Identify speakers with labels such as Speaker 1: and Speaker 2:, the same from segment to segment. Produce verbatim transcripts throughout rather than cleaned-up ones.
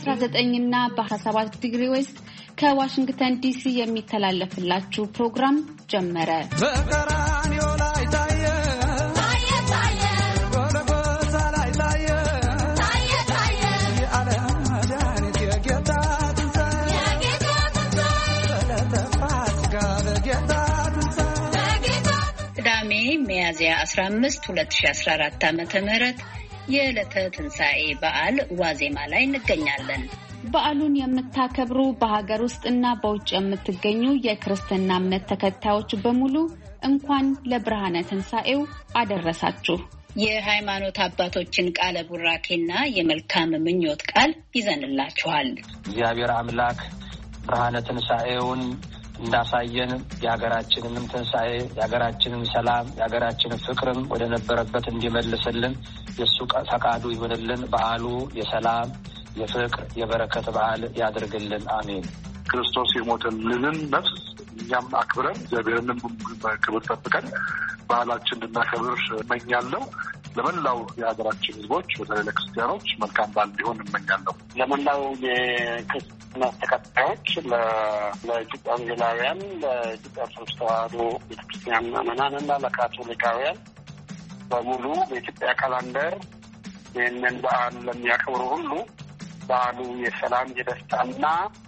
Speaker 1: በ19 እና በ17 ዲግሪ ዌስት ከዋሽንግተን ዲሲ የሚተላለፍላችሁ ፕሮግራም ጀመረ። በቀራንዮ ላይ ታየ ታየ ታየ ጎልጎታ ላይ ታየ ታየ ታየ የዓለም መድኃኒት የጌታ ትንሣኤ የጌታ ትንሣኤ ለተፋሲካ ለጌታ ትንሣኤ ቅዳሜ ሚያዝያ አስራ አምስት ሁለት ሺህ አስራ አራት ዓመተ ምህረት የዕለተ ትንሣኤ በዓል ዋዜማ ላይ እንገኛለን። በዓሉን የምታከብሩ በሀገር ውስጥና በውጭ የምትገኙ የክርስትና እምነት ተከታዮች በሙሉ እንኳን ለብርሃነ ትንሣኤው አደረሳችሁ። የሃይማኖት አባቶችን ቃለ ቡራኬና የመልካም ምኞት ቃል ይዘንላችኋል።
Speaker 2: እግዚአብሔር አምላክ ብርሃነ ትንሣኤውን እንዳሳየን የሀገራችንንም ትንሣኤ የሀገራችንን ሰላም የሀገራችንን ፍቅርም ወደ ነበረበት እንዲመልስልን የሱ ፈቃዱ ይሁንልን። በዓሉ የሰላም የፍቅር የበረከት በዓል ያድርግልን። አሜን።
Speaker 3: ክርስቶስ የሞተልንን ነፍስ እኛም አክብረን እግዚአብሔርንም በክብር ጠብቀን በዓላችን እንድናከብር እመኛለሁ። ለመላው የሀገራችን ሕዝቦች በተለይ ለክርስቲያኖች መልካም በዓል እንዲሆን እመኛለሁ።
Speaker 4: ለመላው የክርስትና ተከታዮች፣ ለኢትዮጵያ ወንጌላውያን፣ ለኢትዮጵያ ኦርቶዶክስ ተዋሕዶ ቤተክርስቲያን ምዕመናን እና ለካቶሊካውያን በሙሉ በኢትዮጵያ ካላንደር ይህንን በዓል ለሚያከብሩ ሁሉ በዓሉ የሰላም የደስታና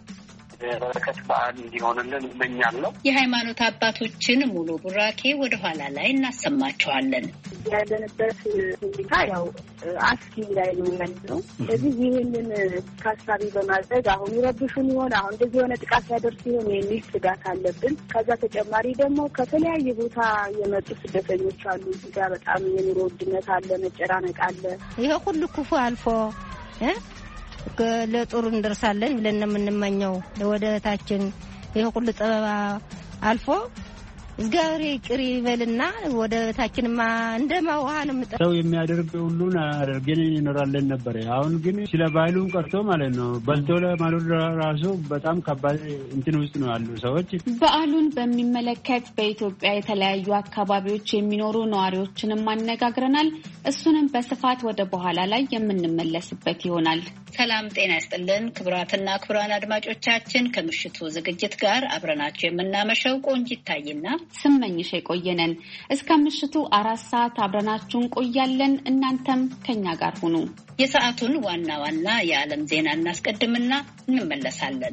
Speaker 4: የበረከት በዓል እንዲሆንልን እመኛለሁ።
Speaker 1: የሃይማኖት አባቶችን ሙሉ ቡራኬ ወደ ኋላ ላይ እናሰማቸዋለን።
Speaker 5: ያለንበት ሁኔታ ያው አስኪ ላይ ነው ያለው። ስለዚህ ይህንን ታሳቢ በማድረግ አሁን ይረብሹን ይሆን አሁን እንደዚህ የሆነ ጥቃት ያደርስ ይሆን የሚል ስጋት አለብን። ከዛ ተጨማሪ ደግሞ ከተለያየ ቦታ የመጡ ስደተኞች አሉ። እዚህ ጋር በጣም የኑሮ ውድነት አለ፣ መጨናነቅ አለ።
Speaker 6: ይሄ ሁሉ ክፉ አልፎ እ ለጥሩ እንደርሳለን ብለን የምንመኘው ለወደታችን ይሄ ሁሉ ጥበብ አልፎ እግዚአብሔር ይቅር ይበልና ወደታችንማ እንደማዋሃን
Speaker 7: ሰው የሚያደርግ ሁሉን አድርገን እንኖራለን ነበር። አሁን ግን ስለ ባህሉን ቀርቶ ማለት ነው በልቶ ለማለት ራሱ በጣም ከባድ እንትን ውስጥ ነው ያሉ ሰዎች።
Speaker 1: በዓሉን በሚመለከት በኢትዮጵያ የተለያዩ አካባቢዎች የሚኖሩ ነዋሪዎችንም አነጋግረናል። እሱንም በስፋት ወደ በኋላ ላይ የምንመለስበት ይሆናል። ሰላም ጤና ይስጥልን ክቡራትና ክቡራን አድማጮቻችን፣ ከምሽቱ ዝግጅት ጋር አብረናችሁ የምናመሸው ቆንጂት ታይና ስመኝሽ የቆየነን እስከ ምሽቱ አራት ሰዓት አብረናችሁን ቆያለን። እናንተም ከኛ ጋር ሁኑ። የሰዓቱን ዋና ዋና የዓለም ዜና እናስቀድምና እንመለሳለን።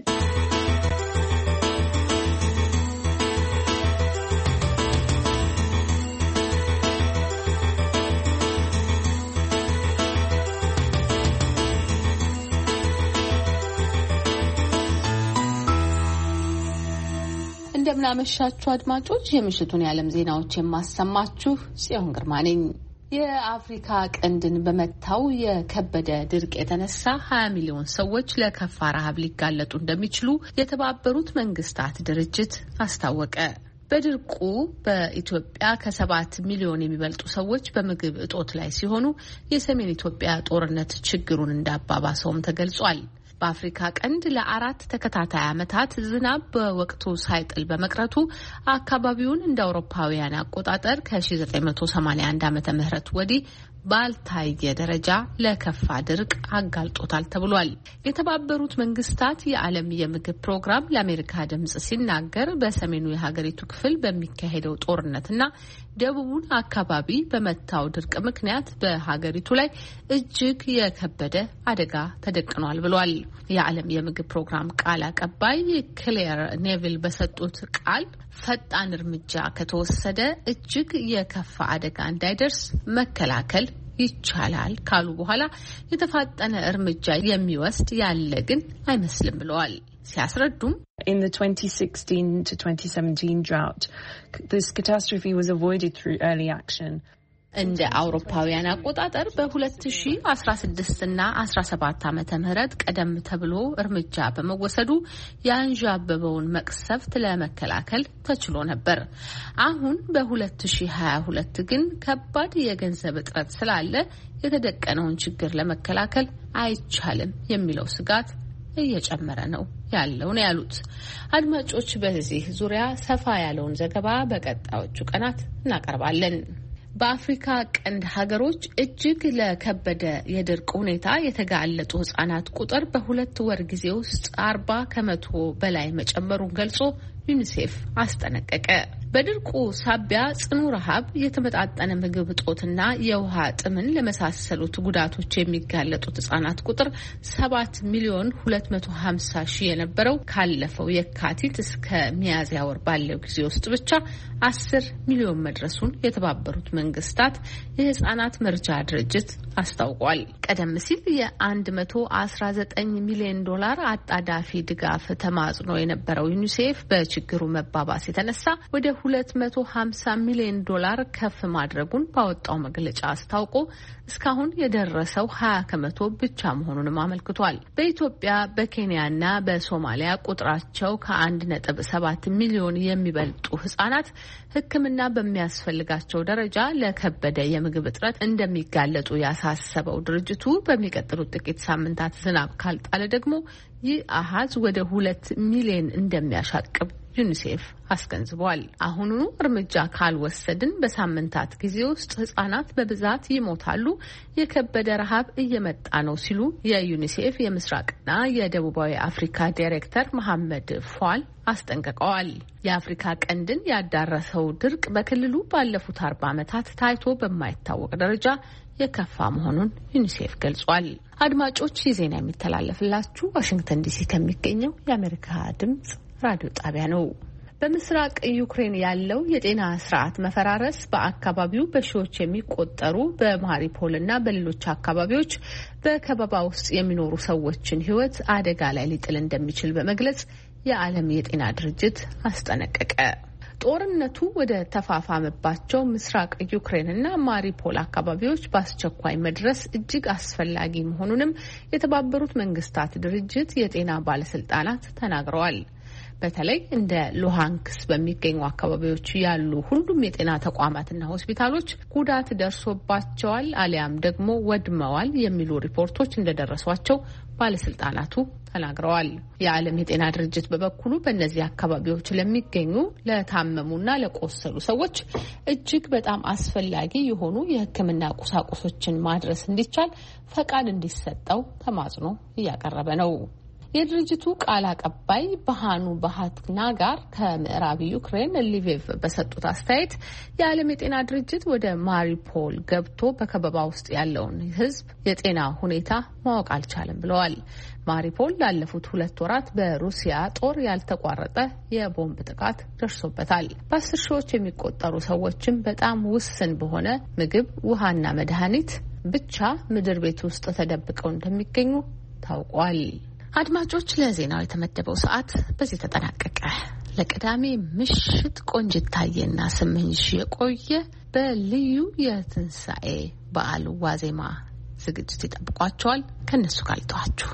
Speaker 1: እንደምናመሻችሁ አድማጮች፣ የምሽቱን የዓለም ዜናዎች የማሰማችሁ ጽዮን ግርማ ነኝ። የአፍሪካ ቀንድን በመታው የከበደ ድርቅ የተነሳ ሀያ ሚሊዮን ሰዎች ለከፋ ረሃብ ሊጋለጡ እንደሚችሉ የተባበሩት መንግስታት ድርጅት አስታወቀ። በድርቁ በኢትዮጵያ ከሰባት ሚሊዮን የሚበልጡ ሰዎች በምግብ እጦት ላይ ሲሆኑ የሰሜን ኢትዮጵያ ጦርነት ችግሩን እንዳባባሰውም ተገልጿል። በአፍሪካ ቀንድ ለአራት ተከታታይ ዓመታት ዝናብ በወቅቱ ሳይጥል በመቅረቱ አካባቢውን እንደ አውሮፓውያን አቆጣጠር ከ1981 ዓመተ ምህረት ወዲህ ባልታየ ደረጃ ለከፋ ድርቅ አጋልጦታል ተብሏል። የተባበሩት መንግስታት የዓለም የምግብ ፕሮግራም ለአሜሪካ ድምጽ ሲናገር በሰሜኑ የሀገሪቱ ክፍል በሚካሄደው ጦርነትና ደቡቡን አካባቢ በመታው ድርቅ ምክንያት በሀገሪቱ ላይ እጅግ የከበደ አደጋ ተደቅኗል ብሏል። የዓለም የምግብ ፕሮግራም ቃል አቀባይ ክሌር ኔቪል በሰጡት ቃል ፈጣን እርምጃ ከተወሰደ እጅግ የከፋ አደጋ እንዳይደርስ መከላከል ይቻላል ካሉ በኋላ የተፋጠነ እርምጃ የሚወስድ ያለ ግን አይመስልም ብለዋል። ሲያስረዱም
Speaker 8: In the twenty sixteen to twenty seventeen drought, this catastrophe was avoided through early action.
Speaker 1: እንደ አውሮፓውያን አቆጣጠር በ2016 እና አስራ ሰባት ዓመተ ምህረት ቀደም ተብሎ እርምጃ በመወሰዱ ያንዣበበውን መቅሰፍት ለመከላከል ተችሎ ነበር። አሁን በ2022 ግን ከባድ የገንዘብ እጥረት ስላለ የተደቀነውን ችግር ለመከላከል አይቻልም የሚለው ስጋት እየጨመረ ነው ያለው ነው ያሉት። አድማጮች፣ በዚህ ዙሪያ ሰፋ ያለውን ዘገባ በቀጣዮቹ ቀናት እናቀርባለን። በአፍሪካ ቀንድ ሀገሮች እጅግ ለከበደ የድርቅ ሁኔታ የተጋለጡ ህጻናት ቁጥር በሁለት ወር ጊዜ ውስጥ አርባ ከመቶ በላይ መጨመሩን ገልጾ ዩኒሴፍ አስጠነቀቀ። በድርቁ ሳቢያ ጽኑ ረሃብ፣ የተመጣጠነ ምግብ እጦትና የውሃ ጥምን ለመሳሰሉት ጉዳቶች የሚጋለጡት ህጻናት ቁጥር ሰባት ሚሊዮን ሁለት መቶ ሀምሳ ሺህ የነበረው ካለፈው የካቲት እስከ ሚያዝያ ወር ባለው ጊዜ ውስጥ ብቻ አስር ሚሊዮን መድረሱን የተባበሩት መንግስታት የህጻናት መርጃ ድርጅት አስታውቋል። ቀደም ሲል የአንድ መቶ አስራ ዘጠኝ ሚሊዮን ዶላር አጣዳፊ ድጋፍ ተማጽኖ የነበረው ዩኒሴፍ በችግሩ መባባስ የተነሳ ወደ ሁለት መቶ ሀምሳ ሚሊዮን ዶላር ከፍ ማድረጉን ባወጣው መግለጫ አስታውቆ እስካሁን የደረሰው ሀያ ከመቶ ብቻ መሆኑንም አመልክቷል። በኢትዮጵያ በኬንያና በሶማሊያ ቁጥራቸው ከአንድ ነጥብ ሰባት ሚሊዮን የሚበልጡ ህጻናት ሕክምና በሚያስፈልጋቸው ደረጃ ለከበደ የምግብ እጥረት እንደሚጋለጡ ያሳሰበው ድርጅቱ በሚቀጥሉት ጥቂት ሳምንታት ዝናብ ካልጣለ ደግሞ ይህ አሃዝ ወደ ሁለት ሚሊዮን እንደሚያሻቅብ ዩኒሴፍ አስገንዝቧል። አሁኑኑ እርምጃ ካልወሰድን በሳምንታት ጊዜ ውስጥ ህጻናት በብዛት ይሞታሉ፣ የከበደ ረሃብ እየመጣ ነው ሲሉ የዩኒሴፍ የምስራቅና የደቡባዊ አፍሪካ ዳይሬክተር መሐመድ ፏል አስጠንቅቀዋል። የአፍሪካ ቀንድን ያዳረሰው ድርቅ በክልሉ ባለፉት አርባ ዓመታት ታይቶ በማይታወቅ ደረጃ የከፋ መሆኑን ዩኒሴፍ ገልጿል። አድማጮች፣ ይህ ዜና የሚተላለፍላችሁ ዋሽንግተን ዲሲ ከሚገኘው የአሜሪካ ድምጽ ራዲዮ ጣቢያ ነው። በምስራቅ ዩክሬን ያለው የጤና ስርዓት መፈራረስ በአካባቢው በሺዎች የሚቆጠሩ በማሪፖልና በሌሎች አካባቢዎች በከበባ ውስጥ የሚኖሩ ሰዎችን ሕይወት አደጋ ላይ ሊጥል እንደሚችል በመግለጽ የዓለም የጤና ድርጅት አስጠነቀቀ። ጦርነቱ ወደ ተፋፋመባቸው ምስራቅ ዩክሬንና ማሪፖል አካባቢዎች በአስቸኳይ መድረስ እጅግ አስፈላጊ መሆኑንም የተባበሩት መንግስታት ድርጅት የጤና ባለስልጣናት ተናግረዋል። በተለይ እንደ ሉሃንክስ በሚገኙ አካባቢዎች ያሉ ሁሉም የጤና ተቋማትና ሆስፒታሎች ጉዳት ደርሶባቸዋል አሊያም ደግሞ ወድመዋል የሚሉ ሪፖርቶች እንደደረሷቸው ባለስልጣናቱ ተናግረዋል። የዓለም የጤና ድርጅት በበኩሉ በእነዚህ አካባቢዎች ለሚገኙ ለታመሙና ለቆሰሉ ሰዎች እጅግ በጣም አስፈላጊ የሆኑ የሕክምና ቁሳቁሶችን ማድረስ እንዲቻል ፈቃድ እንዲሰጠው ተማጽኖ እያቀረበ ነው። የድርጅቱ ቃል አቀባይ በሃኑ ባህትና ጋር ከምዕራብ ዩክሬን ሊቪቭ በሰጡት አስተያየት የዓለም የጤና ድርጅት ወደ ማሪፖል ገብቶ በከበባ ውስጥ ያለውን ሕዝብ የጤና ሁኔታ ማወቅ አልቻለም ብለዋል። ማሪፖል ላለፉት ሁለት ወራት በሩሲያ ጦር ያልተቋረጠ የቦምብ ጥቃት ደርሶበታል። በአስር ሺዎች የሚቆጠሩ ሰዎችም በጣም ውስን በሆነ ምግብ፣ ውሃና መድኃኒት ብቻ ምድር ቤት ውስጥ ተደብቀው እንደሚገኙ ታውቋል። አድማጮች፣ ለዜናው የተመደበው ሰዓት በዚህ ተጠናቀቀ። ለቅዳሜ ምሽት ቆንጅት ታየና ስምንሽ የቆየ በልዩ የትንሣኤ በዓል ዋዜማ ዝግጅት ይጠብቋቸዋል። ከነሱ ጋር ልተዋችሁ።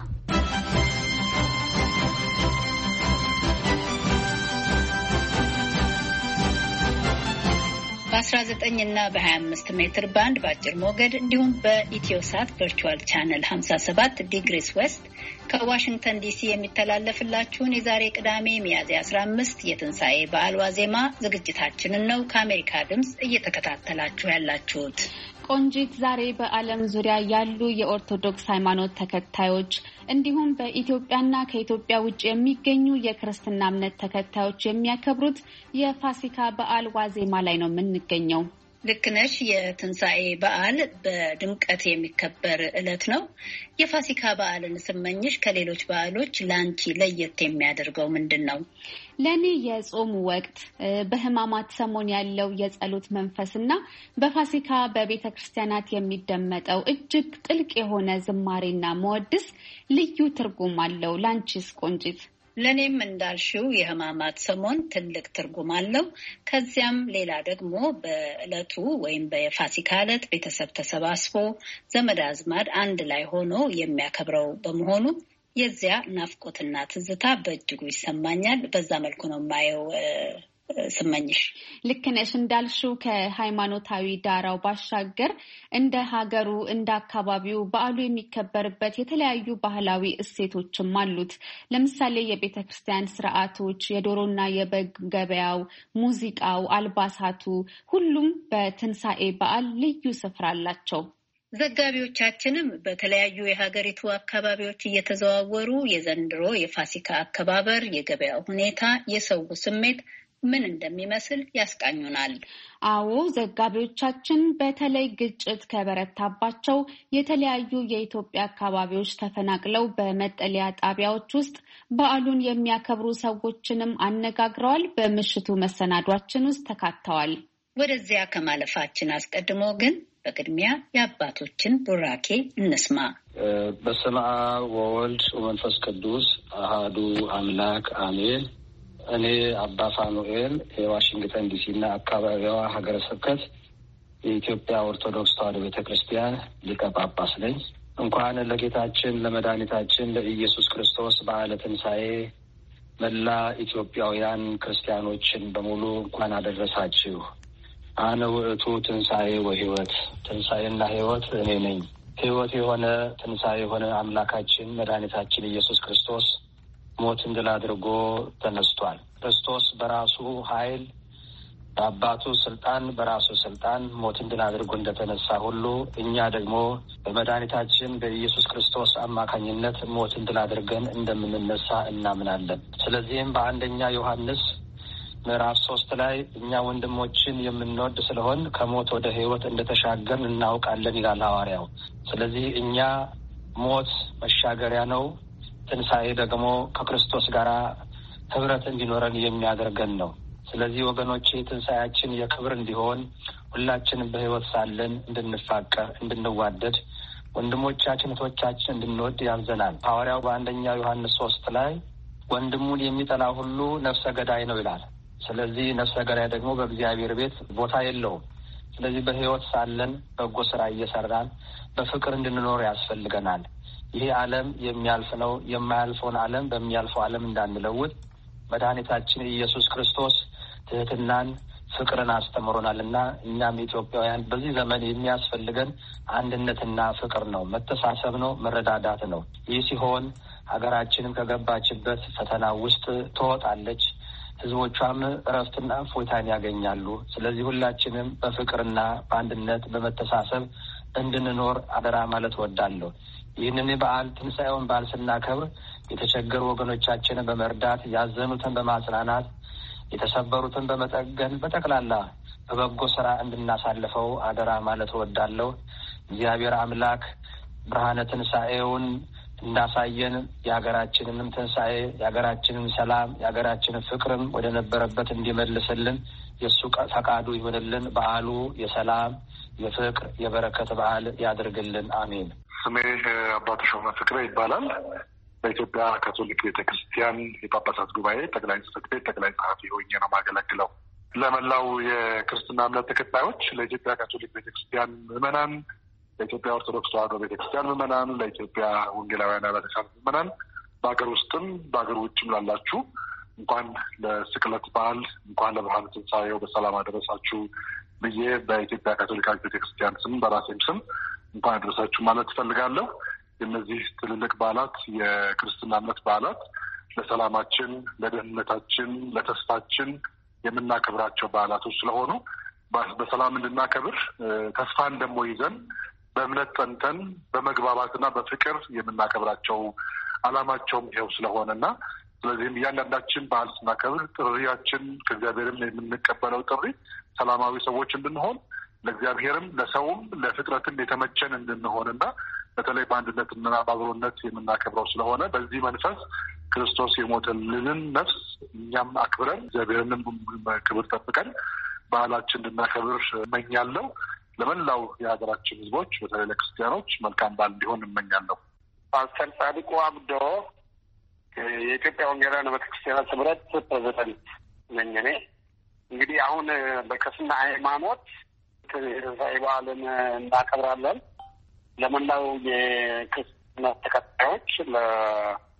Speaker 9: በአስራ ዘጠኝ እና በሀያ አምስት ሜትር ባንድ በአጭር ሞገድ እንዲሁም በኢትዮሳት ቨርቹዋል ቻነል ሀምሳ ሰባት ዲግሪስ ዌስት ከዋሽንግተን ዲሲ የሚተላለፍላችሁን የዛሬ ቅዳሜ ሚያዝያ አስራ አምስት የትንሣኤ በዓል ዋዜማ ዝግጅታችንን ነው ከአሜሪካ ድምፅ እየተከታተላችሁ ያላችሁት።
Speaker 10: ቆንጂት፣ ዛሬ በዓለም ዙሪያ ያሉ የኦርቶዶክስ ሃይማኖት ተከታዮች እንዲሁም በኢትዮጵያና ከኢትዮጵያ ውጭ የሚገኙ የክርስትና እምነት ተከታዮች የሚያከብሩት የፋሲካ በዓል ዋዜማ ላይ ነው የምንገኘው።
Speaker 9: ልክ ነሽ። የትንሣኤ በዓል በድምቀት የሚከበር ዕለት ነው። የፋሲካ በዓልን ስመኝሽ ከሌሎች በዓሎች ለአንቺ ለየት የሚያደርገው ምንድን ነው?
Speaker 10: ለእኔ የጾሙ ወቅት፣ በሕማማት ሰሞን ያለው የጸሎት መንፈስና በፋሲካ በቤተ ክርስቲያናት የሚደመጠው እጅግ ጥልቅ የሆነ ዝማሬና መወድስ ልዩ ትርጉም አለው። ላንቺስ ቆንጂት?
Speaker 9: ለኔም እንዳልሽው የሕማማት ሰሞን ትልቅ ትርጉም አለው። ከዚያም ሌላ ደግሞ በዕለቱ ወይም በፋሲካ ዕለት ቤተሰብ ተሰባስቦ ዘመድ አዝማድ አንድ ላይ ሆኖ የሚያከብረው በመሆኑ የዚያ ናፍቆትና ትዝታ በእጅጉ ይሰማኛል። በዛ መልኩ ነው የማየው ስመኝሽ
Speaker 10: ልክ ነሽ እንዳልሽው ከሃይማኖታዊ ዳራው ባሻገር እንደ ሀገሩ እንደ አካባቢው በዓሉ የሚከበርበት የተለያዩ ባህላዊ እሴቶችም አሉት። ለምሳሌ የቤተክርስቲያን ስርዓቶች፣ የዶሮና የበግ ገበያው፣ ሙዚቃው፣ አልባሳቱ ሁሉም በትንሣኤ በዓል ልዩ ስፍራ አላቸው።
Speaker 9: ዘጋቢዎቻችንም በተለያዩ የሀገሪቱ አካባቢዎች እየተዘዋወሩ የዘንድሮ የፋሲካ አከባበር፣ የገበያው ሁኔታ፣ የሰው ስሜት ምን እንደሚመስል ያስቃኙናል።
Speaker 10: አዎ ዘጋቢዎቻችን በተለይ ግጭት ከበረታባቸው የተለያዩ የኢትዮጵያ አካባቢዎች ተፈናቅለው በመጠለያ ጣቢያዎች ውስጥ በዓሉን የሚያከብሩ ሰዎችንም አነጋግረዋል። በምሽቱ መሰናዷችን ውስጥ ተካተዋል።
Speaker 9: ወደዚያ ከማለፋችን አስቀድሞ ግን በቅድሚያ የአባቶችን ቡራኬ እንስማ።
Speaker 2: በስመ አብ ወወልድ ወመንፈስ ቅዱስ አሐዱ አምላክ አሜን። እኔ አባ ፋኑኤል የዋሽንግተን ዲሲ እና አካባቢዋ ሀገረ ስብከት የኢትዮጵያ ኦርቶዶክስ ተዋሕዶ ቤተክርስቲያን ሊቀ ጳጳስ ነኝ። እንኳን ለጌታችን ለመድኃኒታችን ለኢየሱስ ክርስቶስ በዓለ ትንሣኤ መላ ኢትዮጵያውያን ክርስቲያኖችን በሙሉ እንኳን አደረሳችሁ። አነ ውእቱ ትንሣኤ ወሕይወት፣ ትንሣኤና ሕይወት እኔ ነኝ። ሕይወት የሆነ ትንሣኤ የሆነ አምላካችን መድኃኒታችን ኢየሱስ ክርስቶስ ሞትን ድል አድርጎ ተነስቷል። ክርስቶስ በራሱ ኃይል በአባቱ ስልጣን በራሱ ስልጣን ሞትን ድል አድርጎ እንደተነሳ ሁሉ እኛ ደግሞ በመድኃኒታችን በኢየሱስ ክርስቶስ አማካኝነት ሞትን ድል አድርገን እንደምንነሳ እናምናለን። ስለዚህም በአንደኛ ዮሐንስ ምዕራፍ ሶስት ላይ እኛ ወንድሞችን የምንወድ ስለሆን ከሞት ወደ ሕይወት እንደተሻገርን እናውቃለን ይላል ሐዋርያው። ስለዚህ እኛ ሞት መሻገሪያ ነው፣ ትንሣኤ ደግሞ ከክርስቶስ ጋር ህብረት እንዲኖረን የሚያደርገን ነው። ስለዚህ ወገኖቼ ትንሣኤያችን የክብር እንዲሆን ሁላችንም በሕይወት ሳለን እንድንፋቀር፣ እንድንዋደድ፣ ወንድሞቻችን እህቶቻችን እንድንወድ ያዘናል። ሐዋርያው በአንደኛ ዮሐንስ ሶስት ላይ ወንድሙን የሚጠላ ሁሉ ነፍሰ ገዳይ ነው ይላል። ስለዚህ ነፍሰ ገዳይ ደግሞ በእግዚአብሔር ቤት ቦታ የለውም። ስለዚህ በሕይወት ሳለን በጎ ስራ እየሰራን በፍቅር እንድንኖር ያስፈልገናል። ይሄ ዓለም የሚያልፍ ነው። የማያልፈውን ዓለም በሚያልፈው ዓለም እንዳንለውጥ መድኃኒታችን ኢየሱስ ክርስቶስ ትህትናን፣ ፍቅርን አስተምሮናልና እኛም ኢትዮጵያውያን በዚህ ዘመን የሚያስፈልገን አንድነትና ፍቅር ነው፣ መተሳሰብ ነው፣ መረዳዳት ነው። ይህ ሲሆን ሀገራችንም ከገባችበት ፈተና ውስጥ ትወጣለች፣ ህዝቦቿም እረፍትና እፎይታን ያገኛሉ። ስለዚህ ሁላችንም በፍቅርና በአንድነት በመተሳሰብ እንድንኖር አደራ ማለት እወዳለሁ። ይህንን በዓል ትንሣኤውን በዓል ስናከብር የተቸገሩ ወገኖቻችንን በመርዳት ያዘኑትን በማጽናናት የተሰበሩትን በመጠገን በጠቅላላ በበጎ ስራ እንድናሳልፈው አደራ ማለት እወዳለሁ። እግዚአብሔር አምላክ ብርሃነ ትንሣኤውን እንዳሳየን የሀገራችንንም ትንሣኤ የሀገራችንን ሰላም የሀገራችንን ፍቅርም ወደ ነበረበት እንዲመልስልን የእሱ ፈቃዱ ይሆንልን። በዓሉ የሰላም የፍቅር የበረከት በዓል ያድርግልን። አሜን።
Speaker 3: ስሜ አባ ተሾመ ፍቅሬ ይባላል። በኢትዮጵያ ካቶሊክ ቤተክርስቲያን የጳጳሳት ጉባኤ ጠቅላይ ጽሕፈት ቤት ጠቅላይ ጸሐፊ ሆኜ ነው የማገለግለው። ለመላው የክርስትና እምነት ተከታዮች፣ ለኢትዮጵያ ካቶሊክ ቤተክርስቲያን ምዕመናን፣ ለኢትዮጵያ ኦርቶዶክስ ተዋሕዶ ቤተክርስቲያን ምዕመናን፣ ለኢትዮጵያ ወንጌላውያን አብያተ ክርስቲያናት ምዕመናን በሀገር ውስጥም በሀገር ውጭም ላላችሁ እንኳን ለስቅለት በዓል እንኳን ለብርሃነ ትንሣኤው በሰላም አደረሳችሁ ብዬ በኢትዮጵያ ካቶሊካዊት ቤተክርስቲያን ስም በራሴም ስም እንኳን አደረሳችሁ ማለት እፈልጋለሁ። የእነዚህ ትልልቅ በዓላት የክርስትና እምነት በዓላት ለሰላማችን፣ ለደህንነታችን፣ ለተስፋችን የምናከብራቸው በዓላቶች ስለሆኑ በሰላም እንድናከብር ተስፋን ደግሞ ይዘን በእምነት ጸንተን በመግባባትና በፍቅር የምናከብራቸው ዓላማቸውም ይኸው ስለሆነና ስለዚህም እያንዳንዳችን በዓል ስናከብር ጥሪያችን ከእግዚአብሔርም የምንቀበለው ጥሪ ሰላማዊ ሰዎች እንድንሆን ለእግዚአብሔርም ለሰውም ለፍጥረትም የተመቸን እንድንሆንና በተለይ በአንድነትና በአብሮነት የምናከብረው ስለሆነ በዚህ መንፈስ ክርስቶስ የሞተልንን ነፍስ እኛም አክብረን እግዚአብሔርንም ክብር ጠብቀን በዓላችን እንድናከብር እመኛለሁ። ለመላው የሀገራችን ሕዝቦች በተለይ ለክርስቲያኖች መልካም በዓል እንዲሆን እመኛለሁ።
Speaker 4: ፓስተር ጻድቁ አብዶ የኢትዮጵያ ወንጌላውያን ቤተክርስቲያናት ህብረት ፕሬዚደንት ነኝ እኔ። እንግዲህ አሁን በክርስትና ሃይማኖት የትንሣኤ በዓልን እናከብራለን። ለመላው የክርስትና ተከታዮች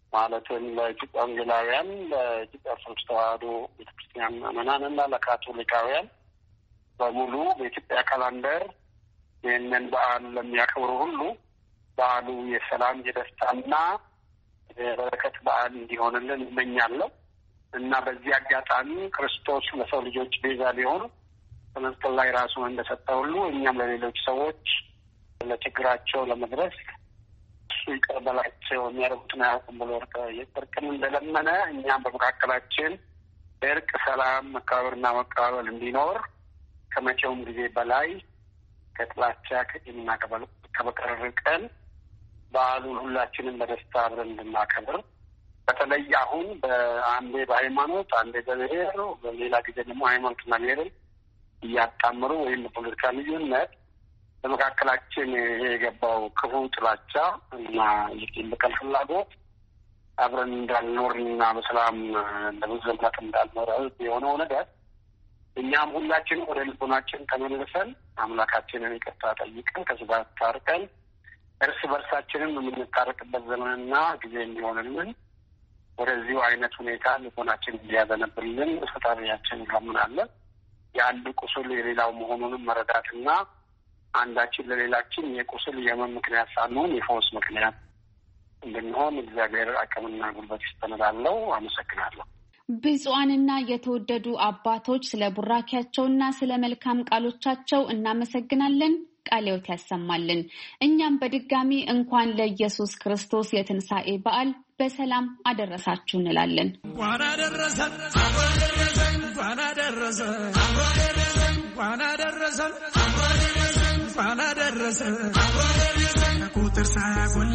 Speaker 4: ማለትም ለኢትዮጵያ ወንጌላውያን፣ ለኢትዮጵያ ኦርቶዶክስ ተዋሕዶ ቤተክርስቲያን ምዕመናንና ለካቶሊካውያን በሙሉ በኢትዮጵያ ካላንደር ይህንን በዓል ለሚያከብሩ ሁሉ በዓሉ የሰላም የደስታና የበረከት በዓል እንዲሆንልን እመኛለሁ እና በዚህ አጋጣሚ ክርስቶስ ለሰው ልጆች ቤዛ ሊሆን በመስቀል ላይ ራሱን እንደሰጠ ሁሉ እኛም ለሌሎች ሰዎች ለችግራቸው ለመድረስ እሱ ይቅር በላቸው የሚያደርጉትን አያውቁም ብሎ እርቅን እንደለመነ እኛም በመካከላችን እርቅ፣ ሰላም፣ መከባበርና መቀባበል እንዲኖር ከመቼውም ጊዜ በላይ ከጥላቻ ከቂምና ከበቀል ርቀን በዓሉን ሁላችንም በደስታ አብረን እንድናከብር በተለይ አሁን በአንዴ በሃይማኖት አንዴ በብሔር በሌላ ጊዜ ደግሞ ሃይማኖትና ብሔርን እያጣመሩ ወይም በፖለቲካ ልዩነት በመካከላችን የገባው ክፉ ጥላቻ እና የቂም በቀል ፍላጎት አብረን እንዳልኖርና በሰላም ለብዙ ዘመናት እንዳልኖር የሆነው ነገር እኛም ሁላችን ወደ ልቦናችን ተመልሰን አምላካችንን ይቅርታ ጠይቀን ከዚህ ጋር ታርቀን እርስ በርሳችንን የምንታረቅበት ዘመንና ጊዜ እንዲሆንልን ወደዚሁ አይነት ሁኔታ ልቦናችን እንዲያዘነብልን ፈጣሪያችን እንለምናለን። የአንድ ቁስል የሌላው መሆኑንም መረዳትና አንዳችን ለሌላችን የቁስል የህመም ምክንያት ሳንሆን የፈውስ ምክንያት እንድንሆን እግዚአብሔር አቅምና ጉልበት ይስጠንላለሁ። አመሰግናለሁ።
Speaker 10: ብፁዓንና የተወደዱ አባቶች ስለ ቡራኪያቸውና ስለ መልካም ቃሎቻቸው እናመሰግናለን። ቃልዎት ያሰማልን። እኛም በድጋሚ እንኳን ለኢየሱስ ክርስቶስ የትንሣኤ በዓል በሰላም አደረሳችሁ እንላለን።
Speaker 11: እንኳን አደረሰን እንኳን አደረሰን እንኳን አደረሰን እንኳን አደረሰን ቁጥር ሳያጎል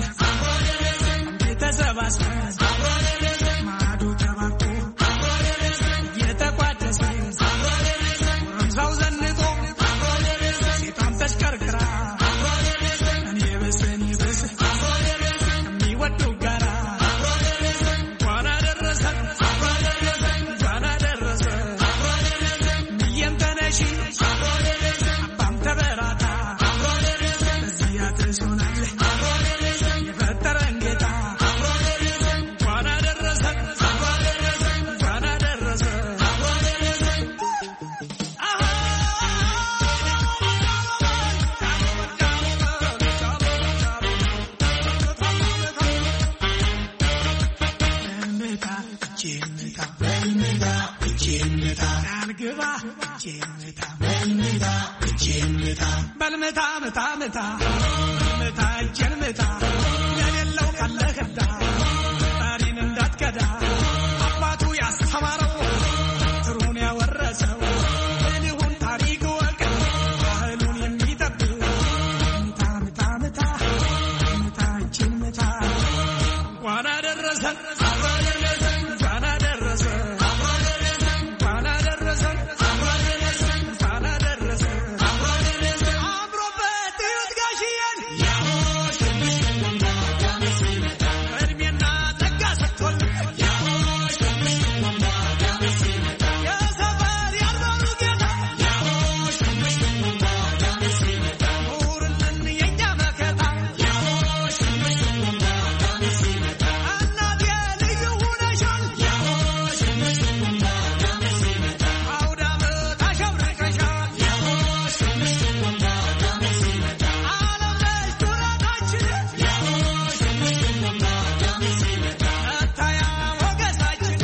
Speaker 11: ተሰባስበን ማዶ ተባብቶ እየተቋደሰ ጎረምሳው ዘንጦ ሴቷም ተሽከርክራ እኔ ብስ እኔ ብስ ከሚወዱ ጋራ እንኳን አደረሰን እንኳን አደረሰን ብዬም ተነሺ አባም ተበራታ በዚህ አትርሶናል የፈጠረን ጌታ እንኳን አደረሰን እንኳን አደረሰን። በልሜዳ እጄን ምታ ናንግባ እጄን ምታ በልሜዳ እጄን ምታ በልሜታ ምታ ምታ ምታ እጄን ምታ የሌለው ካለ ከዳ ፈጣሪን እንዳትከዳ አባቱ ያስተማረው ትሩን ያወረሰው እልሁን ታሪክ ወቅ ባህሉን የሚጠብቅ ምታ ምታ ምታ ምታ እጄን ምታ እንኳን አደረሰን እንኳን አደረሰን እንኳን አደረሰን እንኳን አደረሰን አምሮበት እዩት ጋሽዬን እድሜና ጸጋ ሰጥቶን የሰፈር ያልኖሩ ጌታ ኑርልን የእኛ መከታ እናቴ ልዩ ሁነሻል አውደ ዓመት አሸብርቀሻል ዓለም ነሽ ቱረታችን መታያ ሞገሳችን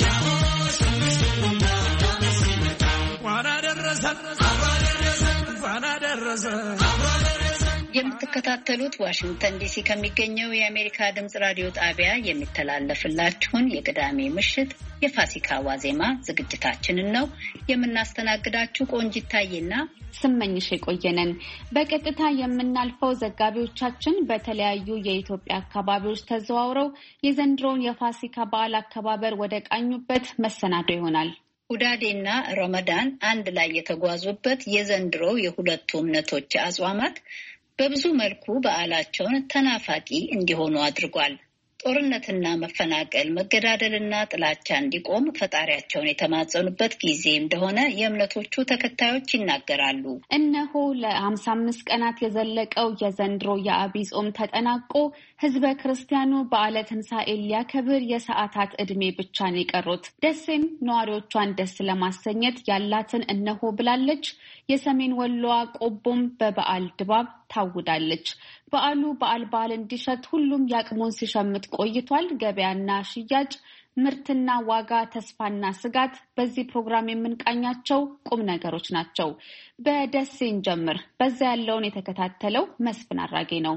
Speaker 11: እንኳን አደረሰን እንኳን አደረሰን።
Speaker 9: የምትከታተሉት ዋሽንግተን ዲሲ ከሚገኘው የአሜሪካ ድምጽ ራዲዮ ጣቢያ የሚተላለፍላችሁን የቅዳሜ ምሽት የፋሲካ ዋዜማ ዝግጅታችንን ነው የምናስተናግዳችሁ። ቆንጂት ታዬና
Speaker 10: ስመኝሽ የቆየነን። በቀጥታ የምናልፈው ዘጋቢዎቻችን በተለያዩ የኢትዮጵያ አካባቢዎች ተዘዋውረው የዘንድሮውን የፋሲካ በዓል አከባበር ወደ ቃኙበት መሰናዶ ይሆናል።
Speaker 9: ሁዳዴና ረመዳን አንድ ላይ የተጓዙበት የዘንድሮው የሁለቱ እምነቶች አጽዋማት በብዙ መልኩ በዓላቸውን ተናፋቂ እንዲሆኑ አድርጓል። ጦርነትና መፈናቀል፣ መገዳደልና ጥላቻ እንዲቆም ፈጣሪያቸውን የተማጸኑበት ጊዜ እንደሆነ የእምነቶቹ ተከታዮች ይናገራሉ።
Speaker 10: እነሆ ለሀምሳ አምስት ቀናት የዘለቀው የዘንድሮ የአብይ ጾም ተጠናቆ ህዝበ ክርስቲያኑ በዓለ ትንሣኤ ሊያከብር የሰዓታት ዕድሜ ብቻ ነው የቀሩት። ደሴም ነዋሪዎቿን ደስ ለማሰኘት ያላትን እነሆ ብላለች። የሰሜን ወሎዋ ቆቦም በበዓል ድባብ ታውዳለች። በዓሉ በዓል በዓል እንዲሸት ሁሉም ያቅሙን ሲሸምት ቆይቷል። ገበያና ሽያጭ፣ ምርትና ዋጋ፣ ተስፋና ስጋት በዚህ ፕሮግራም የምንቃኛቸው ቁም ነገሮች ናቸው። በደሴን ጀምር። በዛ ያለውን የተከታተለው መስፍን አራጌ ነው።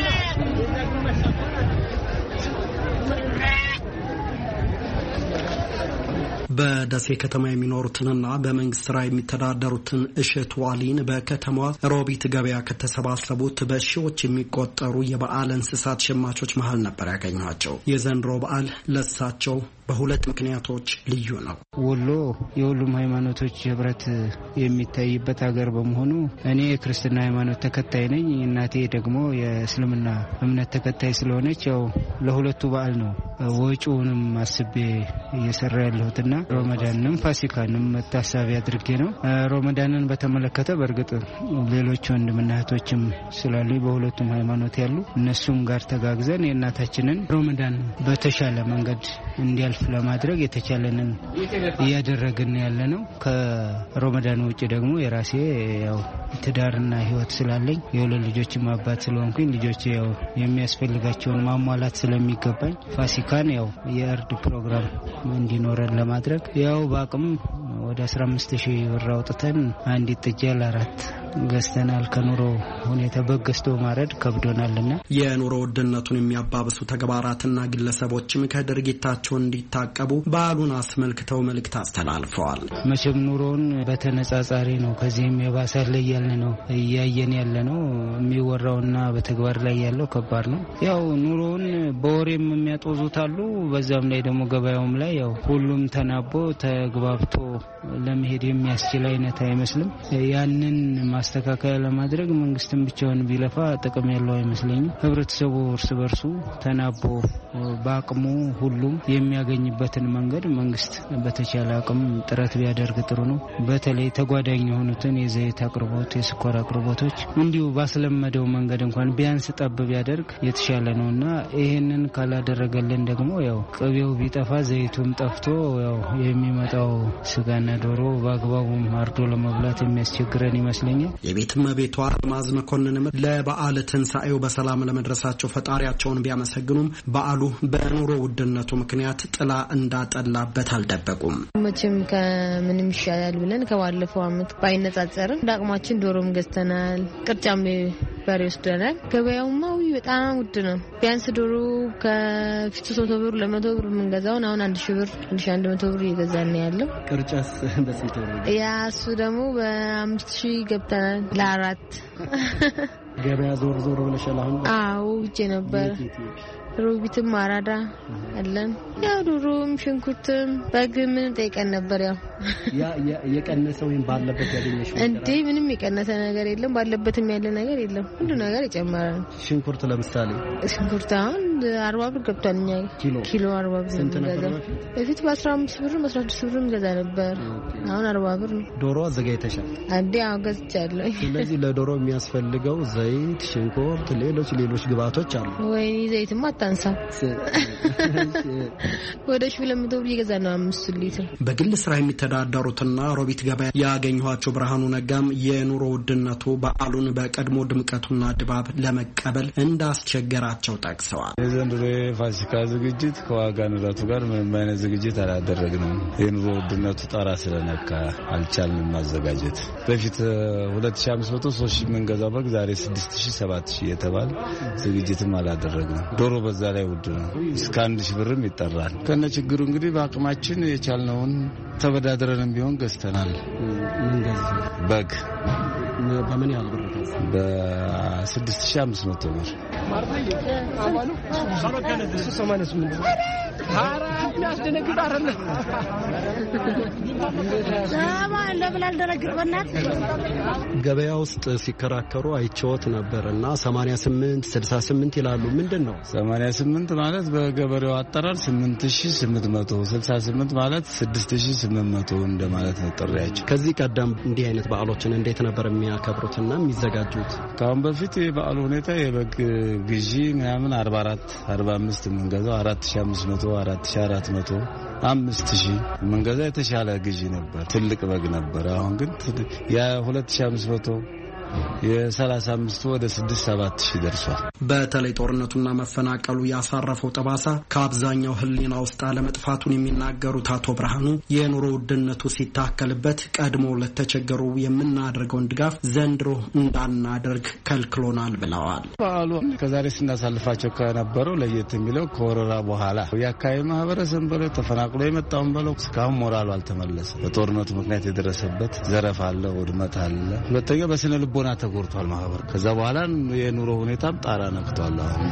Speaker 12: በደሴ ከተማ የሚኖሩትንና በመንግስት ስራ የሚተዳደሩትን እሸቱ አሊን በከተማዋ ሮቢት ገበያ ከተሰባሰቡት በሺዎች የሚቆጠሩ የበዓል እንስሳት ሸማቾች መሃል ነበር ያገኘኋቸው። የዘንድሮ በዓል ለሳቸው በሁለት ምክንያቶች ልዩ ነው።
Speaker 13: ወሎ የሁሉም ሃይማኖቶች ህብረት የሚታይበት ሀገር በመሆኑ እኔ የክርስትና ሃይማኖት ተከታይ ነኝ። እናቴ ደግሞ የእስልምና እምነት ተከታይ ስለሆነች ያው ለሁለቱ በዓል ነው ወጪውንም አስቤ እየሰራ ያለሁትና ረመዳንንም ፋሲካንም መታሰቢ አድርጌ ነው። ረመዳንን በተመለከተ በእርግጥ ሌሎች ወንድምና እህቶችም ስላሉ በሁለቱም ሃይማኖት ያሉ እነሱም ጋር ተጋግዘን የእናታችንን ረመዳን በተሻለ መንገድ እንዲያልፍ ለማድረግ የተቻለንን እያደረግን ያለ ነው። ከረመዳን ውጭ ደግሞ የራሴ ያው ትዳርና ህይወት ስላለኝ የሁለት ልጆችም አባት ስለሆንኩኝ ልጆቼ ያው የሚያስፈልጋቸውን ማሟላት ስለሚገባኝ ፋሲካን ያው የእርድ ፕሮግራም እንዲኖረን ለማድረግ ያው በአቅም ወደ አስራ አምስት ሺህ ብር አውጥተን አንድ ጥጃ ለአራት ገዝተናል። ከኑሮ ሁኔታ በገዝቶ ማረድ ከብዶናልና
Speaker 12: የኑሮ ውድነቱን የሚያባብሱ ተግባራትና ግለሰቦችም ከድርጊታቸው እንዲታቀቡ በዓሉን አስመልክተው መልእክት አስተላልፈዋል።
Speaker 13: መቼም ኑሮውን በተነጻጻሪ ነው፣ ከዚህም የባሰ ላይ ያለ ነው እያየን ያለ ነው። የሚወራውና በተግባር ላይ ያለው ከባድ ነው። ያው ኑሮውን በወሬም የሚያጦዙት አሉ። በዛም ላይ ደግሞ ገበያውም ላይ ያው ሁሉም ተናቦ ተግባብቶ ለመሄድ የሚያስችል አይነት አይመስልም። ያንን ማስተካከያ ለማድረግ መንግስትም ብቻውን ቢለፋ ጥቅም ያለው አይመስለኝም። ህብረተሰቡ እርስ በርሱ ተናቦ በአቅሙ ሁሉም የሚያገኝበትን መንገድ መንግስት በተቻለ አቅም ጥረት ቢያደርግ ጥሩ ነው። በተለይ ተጓዳኝ የሆኑትን የዘይት አቅርቦት፣ የስኳር አቅርቦቶች እንዲሁ ባስለመደው መንገድ እንኳን ቢያንስ ጠብ ቢያደርግ የተሻለ ነውና ይሄንን ካላደረገልን ደግሞ ያው ቅቤው ቢጠፋ ዘይቱም ጠፍቶ ያው የሚመጣው ስጋና ዶሮ በአግባቡ አርዶ ለመብላት የሚያስቸግረን ይመስለኛል።
Speaker 12: የቤት እመቤቷ አልማዝ መኮንንም ለበዓለ ትንሣኤው በሰላም ለመድረሳቸው ፈጣሪያቸውን ቢያመሰግኑም በዓሉ በኑሮ ውድነቱ ምክንያት ጥላ እንዳጠላበት አልደበቁም።
Speaker 14: መቼም ከምንም ይሻላል ብለን ከባለፈው አመት ባይነጻጸርም ዳቅማችን ዶሮም ገዝተናል፣ ቅርጫም በሬ ወስደናል። ገበያውማ በጣም ውድ ነው። ቢያንስ ዶሮ ከፊት ሶስት ብር ለመቶ ብር የምንገዛውን አሁን አንድ ሺህ ብር አንድ ሺህ አንድ መቶ ብር እየገዛን ያለው።
Speaker 12: ቅርጫስ በስንት ብር?
Speaker 14: ያ እሱ ደግሞ በአምስት ሺህ ገብተናል ለአራት።
Speaker 12: ገበያ ዞር ዞር ብለሻል አሁን?
Speaker 14: አዎ ሂጄ ነበር። ሮቢትም አራዳ አለን። ያው ዶሮም ሽንኩርትም በግም ጠይቀን ነበር። ያው
Speaker 12: ያ የቀነሰው ወይም ባለበት ያገኘሽ
Speaker 14: እንዴ? ምንም የቀነሰ ነገር የለም፣ ባለበትም ያለ ነገር የለም። ሁሉ ነገር ይጨምራል።
Speaker 12: ሽንኩርት ለምሳሌ
Speaker 14: ሽንኩርት አሁን አርባ ብር ገብቷል። እኛ ኪሎ ኪሎ አርባ ብር ነው። በፊት በአስራ አምስት ብር በአስራ ስድስት ብር ገዛ ነበር። አሁን አርባ ብር ነው።
Speaker 12: ዶሮ አዘጋጅተሻል?
Speaker 14: አንዴ አዎ ገዝቻለሁ።
Speaker 12: ስለዚህ ለዶሮ የሚያስፈልገው ዘይት፣ ሽንኩርት፣ ሌሎች ሌሎች ግብአቶች አሉ
Speaker 14: ወይ? ዘይትማ አታንሳ ወደ ሺህ ሁለት መቶ ብር እየገዛ ነው አምስት ሊትር።
Speaker 12: በግል ስራ የሚተዳደሩትና ሮቢት ገበያ ያገኘኋቸው ብርሃኑ ነጋም የኑሮ ውድነቱ በዓሉን በቀድሞ ድምቀቱና ድባብ ለመቀበል እንዳስቸገራቸው ጠቅሰዋል።
Speaker 15: የዘንድሮ የፋሲካ ዝግጅት ከዋጋ ንረቱ ጋር ምንም አይነት ዝግጅት አላደረግንም። የኑሮ ውድነቱ ጣራ ስለነካ አልቻልንም ማዘጋጀት። በፊት ሁለት ሺህ አምስት መቶ ሶስት ሺህ የምንገዛው በግ ዛሬ ስድስት ሺህ ሰባት ሺህ የተባለ ዝግጅትም አላደረግንም። ዶሮ በዛ ላይ ውድ ነው። እስከ አንድ ሺህ ብርም ይጠራል። ከነ ችግሩ እንግዲህ በአቅማችን የቻልነውን ተበዳድረንም ቢሆን ገዝተናል። በግ
Speaker 12: በምን ያህል ብር?
Speaker 15: በስድስት ሺህ አምስት መቶ ብር።
Speaker 16: አባሉ ሰማንያ ስምንት አራ ያስደነግጥ አይደለ
Speaker 17: ሰማን ለብላል ደረግጥ በእናት
Speaker 12: ገበያ ውስጥ ሲከራከሩ አይቾት ነበርና ሰማንያ ስምንት ስልሳ ስምንት ይላሉ ምንድነው
Speaker 15: ሰማንያ ስምንት ማለት በገበሬው አጠራር ስምንት ሺህ ስምንት መቶ ስልሳ ስምንት ማለት ስድስት ሺህ ስምንት መቶ እንደማለት ነው ጥሪያቸው
Speaker 12: ከዚህ ቀደም እንዲህ አይነት በዓሎችን እንዴት ነበር የሚያከብሩትና የሚዘጋጁት
Speaker 15: ካሁን በፊት የበዓሉ ሁኔታ የበግ ግዢ ምናምን አርባ አራት አርባ አምስት መንገዛው አራት ሺህ አምስት መቶ አራት ሺህ አራት መቶ አምስት ሺህ መንገዛ የተሻለ ግዢ ነበር ትልቅ በግ ነበር አሁን ግን ያ ሁለት ሺህ አምስት መቶ የሰላሳ አምስት ወደ ስድስት ሰባት ሺህ ደርሷል
Speaker 12: በተለይ ጦርነቱና መፈናቀሉ ያሳረፈው ጠባሳ ከአብዛኛው ህሊና ውስጥ አለመጥፋቱን የሚናገሩት አቶ ብርሃኑ የኑሮ ውድነቱ ሲታከልበት ቀድሞ ለተቸገሩ የምናደርገውን ድጋፍ ዘንድሮ እንዳናደርግ ከልክሎናል ብለዋል
Speaker 15: በዓሉ ከዛሬ ስናሳልፋቸው ከነበረው ለየት የሚለው ከወረራ በኋላ የአካባቢ ማህበረሰብ በለው ተፈናቅሎ የመጣውን በለው እስካሁን ሞራሉ አልተመለሰም በጦርነቱ ምክንያት የደረሰበት ዘረፋ አለ ውድመት አለ ሁለተኛ በስነ ልቦና ተጎድቷል ማህበር ከዛ በኋላ የኑሮ ሁኔታም ጣራ ነክቷል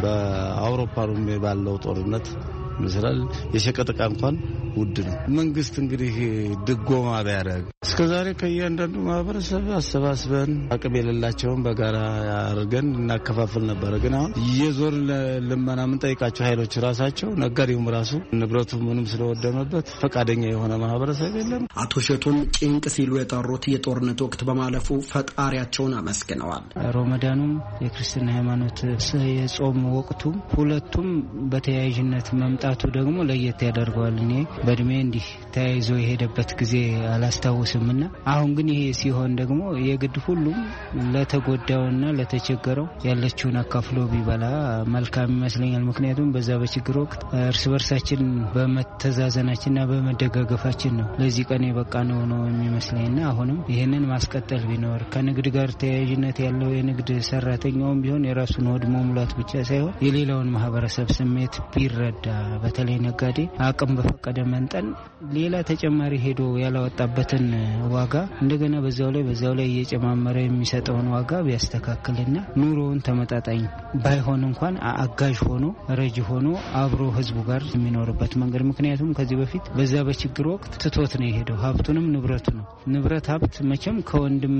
Speaker 15: በአውሮፓ ባለው ጦርነት መስራል የሸቀጥቃ እንኳን ውድ ነው መንግስት እንግዲህ ድጎማ ቢያደርግ እስከዛሬ ከያንዳንዱ ማህበረሰብ አሰባስበን አቅም የሌላቸውን በጋራ አርገን እናከፋፍል ነበር ግን አሁን የዞር ለማና ምን ጠይቃቸው ኃይሎች ራሳቸው ነጋዴውም ራሱ ንብረቱ ምንም ስለወደመበት ፈቃደኛ የሆነ ማህበረሰብ የለም
Speaker 12: አቶ ሸቱን ጭንቅ ሲሉ የጠሩት የጦርነት ወቅት በማለፉ ፈጣሪያቸውን አመስግነዋል
Speaker 13: ሮመዳኑም የክርስቲያን ሃይማኖት የጾም ወቅቱ ሁለቱም በተያያዥነት መምጣቱ ደግሞ ለየት ያደርጋል እኔ በእድሜ እንዲህ ተያይዞ የሄደበት ጊዜ አላስታውስምና አሁን ግን ይሄ ሲሆን ደግሞ የግድ ሁሉም ለተጎዳውና ለተቸገረው ያለችውን አካፍሎ ቢበላ መልካም ይመስለኛል ምክንያቱም በዛ በችግር ወቅት እርስ በርሳችን በመተዛዘናችንና በመደጋገፋችን ነው ለዚህ ቀን የበቃ ነው ነው የሚመስለኝና አሁንም ይሄንን ማስቀጠል ቢኖር ከንግድ ጋር ተያያዥነት ያለው የንግድ ሰራተኛውም ቢሆን የራሱን ሆድ መሙላት ብቻ ሳይሆን የሌላውን ማህበረሰብ ስሜት ቢረዳ በተለይ ነጋዴ አቅም በፈቀደ መንጠን ሌላ ተጨማሪ ሄዶ ያላወጣበትን ዋጋ እንደገና በዛው ላይ በዛው ላይ እየጨማመረ የሚሰጠውን ዋጋ ቢያስተካክልና ኑሮውን ተመጣጣኝ ባይሆን እንኳን አጋዥ ሆኖ ረጅ ሆኖ አብሮ ህዝቡ ጋር የሚኖርበት መንገድ ምክንያቱም ከዚህ በፊት በዛ በችግር ወቅት ትቶት ነው የሄደው ሀብቱንም ንብረቱ ነው ንብረት ሀብት መቼም ከወንድም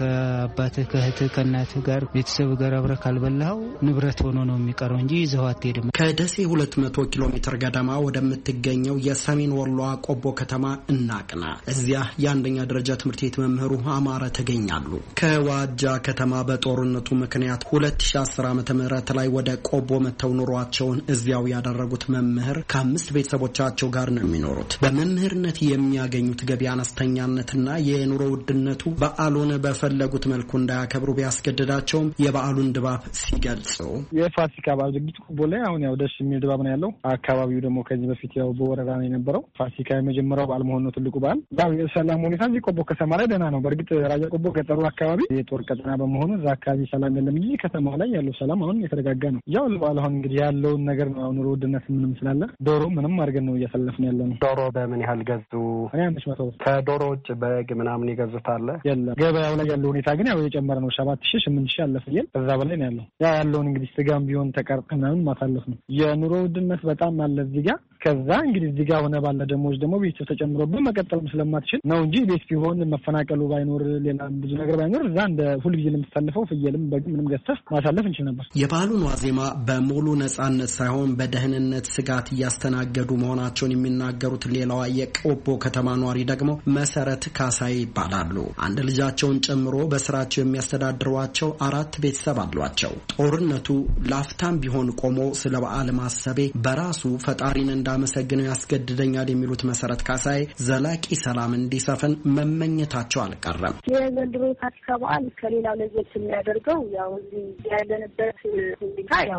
Speaker 13: ከአባትህ ከእህትህ ከእናትህ ጋር ቤተሰብ ጋር አብረህ ካልበላኸው ንብረት ሆኖ ነው የሚቀረው እንጂ ይዘው አትሄድም
Speaker 12: ከደሴ ሁለት መቶ ኪሎ ሜትር ገደማ ወደምትገኘው የሰሜን ወሎ ቆቦ ከተማ እናቅና እዚያ የአንደኛ ደረጃ ትምህርት ቤት መምህሩ አማረ ተገኛሉ ከዋጃ ከተማ በጦርነቱ ምክንያት ሁለት ሺህ አስር ዓመተ ምህረት ላይ ወደ ቆቦ መተው ኑሯቸውን እዚያው ያደረጉት መምህር ከአምስት ቤተሰቦቻቸው ጋር ነው የሚኖሩት በመምህርነት የሚያገኙት ገቢ አነስተኛነትና የኑሮ ውድነቱ በዓሉን በፈለጉት መልኩ እንዳያከብሩ ቢያስገድዳቸውም የበዓሉን ድባብ ሲገልጹ
Speaker 18: የፋሲካ በዓል ዝግጅት ቆቦ ላይ አሁን ያው ደስ የሚል ድባብ ነው ያለው አካባቢው ደግሞ ከዚህ በፊት ያው በወረራ ነው የነበረው ፋሲካ የመጀመሪያው በዓል መሆኑ ትልቁ በዓል ያው የሰላም ሁኔታ እዚህ ቆቦ ከተማ ላይ ደህና ነው በእርግጥ ራያ ቆቦ ገጠሩ አካባቢ የጦር ቀጠና በመሆኑ እዛ አካባቢ ሰላም የለም እንጂ ከተማ ላይ ያለው ሰላም አሁን የተረጋጋ ነው ያው ለበዓል አሁን እንግዲህ ያለውን ነገር ነው ኑሮ ውድነት ምንም ስላለ ዶሮ ምንም አድርገን ነው እያሳለፍን ያለ ነው
Speaker 19: ዶሮ በምን ያህል ገዙ
Speaker 18: እኔ አምስት መቶ
Speaker 19: ከዶሮ ውጭ በግ ምናምን ይገዙት አለ
Speaker 18: የለም ገበያው ላይ ያለው ሁኔታ ግን ያው የጨመረ ነው ሰባት ሺህ ስምንት ሺህ አለፈ ይል ከዛ በላይ ነው ያለው ያ ያለውን እንግዲህ ስጋም ቢሆን ተቀርጠን ምናምን ማሳለፍ ነው የኑሮ ውድነት በጣም አለ እዚህ ጋር ከዛ እንግዲህ እዚህ ጋር ሆነ ባለ ደሞዝ ደግሞ ቤተሰብ ተጨምሮብን መቀጠልም ስለማትችል ነው እንጂ ቤት ቢሆን መፈናቀሉ ባይኖር ሌላ ብዙ ነገር ባይኖር እዛ እንደ ሁልጊዜ ለምትሳልፈው ፍየልም በግ ምንም ገዝተህ ማሳለፍ እንችል ነበር
Speaker 12: የበዓሉን ዋዜማ በሙሉ ነጻነት ሳይሆን በደህንነት ስጋት እያስተናገዱ መሆናቸውን የሚናገሩት ሌላዋ የቆቦ ከተማ ኗሪ ደግሞ መሰረት ካሳይ ይባላሉ አንድ ልጃቸውን ጨምሮ በስራቸው የሚያስተዳድሯቸው አራት ቤተሰብ አሏቸው ጦርነቱ ላፍታም ቢሆን ቆሞ ስለ በዓል ማሰቤ በራሱ ፈጣሪን እንዳመሰግነው ያስገድደኛል የሚሉት መሰረት ካሳይ ዘላቂ ሰላም እንዲሰፍን መመኘታቸው አልቀረም
Speaker 5: የዘንድሮ ፋሲካ በዓል ከሌላው ለየት የሚያደርገው ያው እዚህ ያለንበት ሁኔታ ያው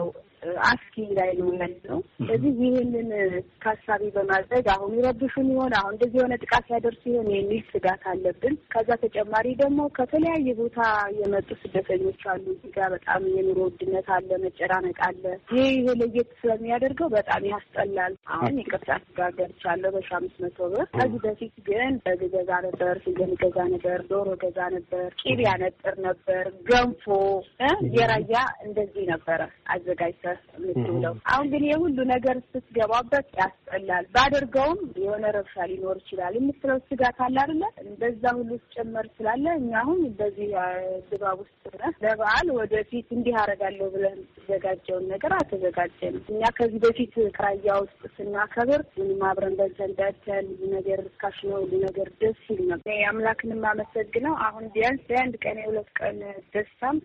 Speaker 5: አስኪ ላይ ነው ያለው። ስለዚህ ይህንን ታሳቢ በማድረግ አሁን ይረብሹን ይሆን አሁን እንደዚህ የሆነ ጥቃት ያደርሱ ይሆን የሚል ስጋት አለብን። ከዛ ተጨማሪ ደግሞ ከተለያየ ቦታ የመጡ ስደተኞች አሉ። እዚህ ጋር በጣም የኑሮ ውድነት አለ፣ መጨናነቅ አለ። ይህ ይሄ ለየት ስለሚያደርገው በጣም ያስጠላል። አሁን ይቅርታ ጋገርቻለሁ በሺህ አምስት መቶ ብር። ከዚህ በፊት ግን በግ ገዛ ነበር፣ ፍየል ገዛ ነበር፣ ዶሮ ገዛ ነበር፣ ቂቤ ያነጥር ነበር፣ ገንፎ የራያ እንደዚህ ነበረ አዘጋጅተህ የምትውለው። አሁን ግን የሁሉ ነገር ስትገባበት ያስጠላል። ባደርገውም የሆነ ረብሻ ሊኖር ይችላል የምትለው ስጋት አለ አይደለ? እንደዛ ሁሉ ጨመር ስላለ እኛ አሁን በዚህ ድባብ ውስጥ ነን። ለበዓል ወደፊት እንዲህ አደርጋለሁ ብለን የተዘጋጀውን ነገር አልተዘጋጀንም። እኛ ከዚህ በፊት ራያ ውስጥ ስናከብር ምንም አብረን በልተን ጠጥተን ብዙ ነገር ርካሽ ነው፣ ብዙ ነገር ደስ ይል ነበር። አምላክን የማመሰግነው አሁን ቢያንስ የአንድ ቀን የሁለት ቀን ደስታም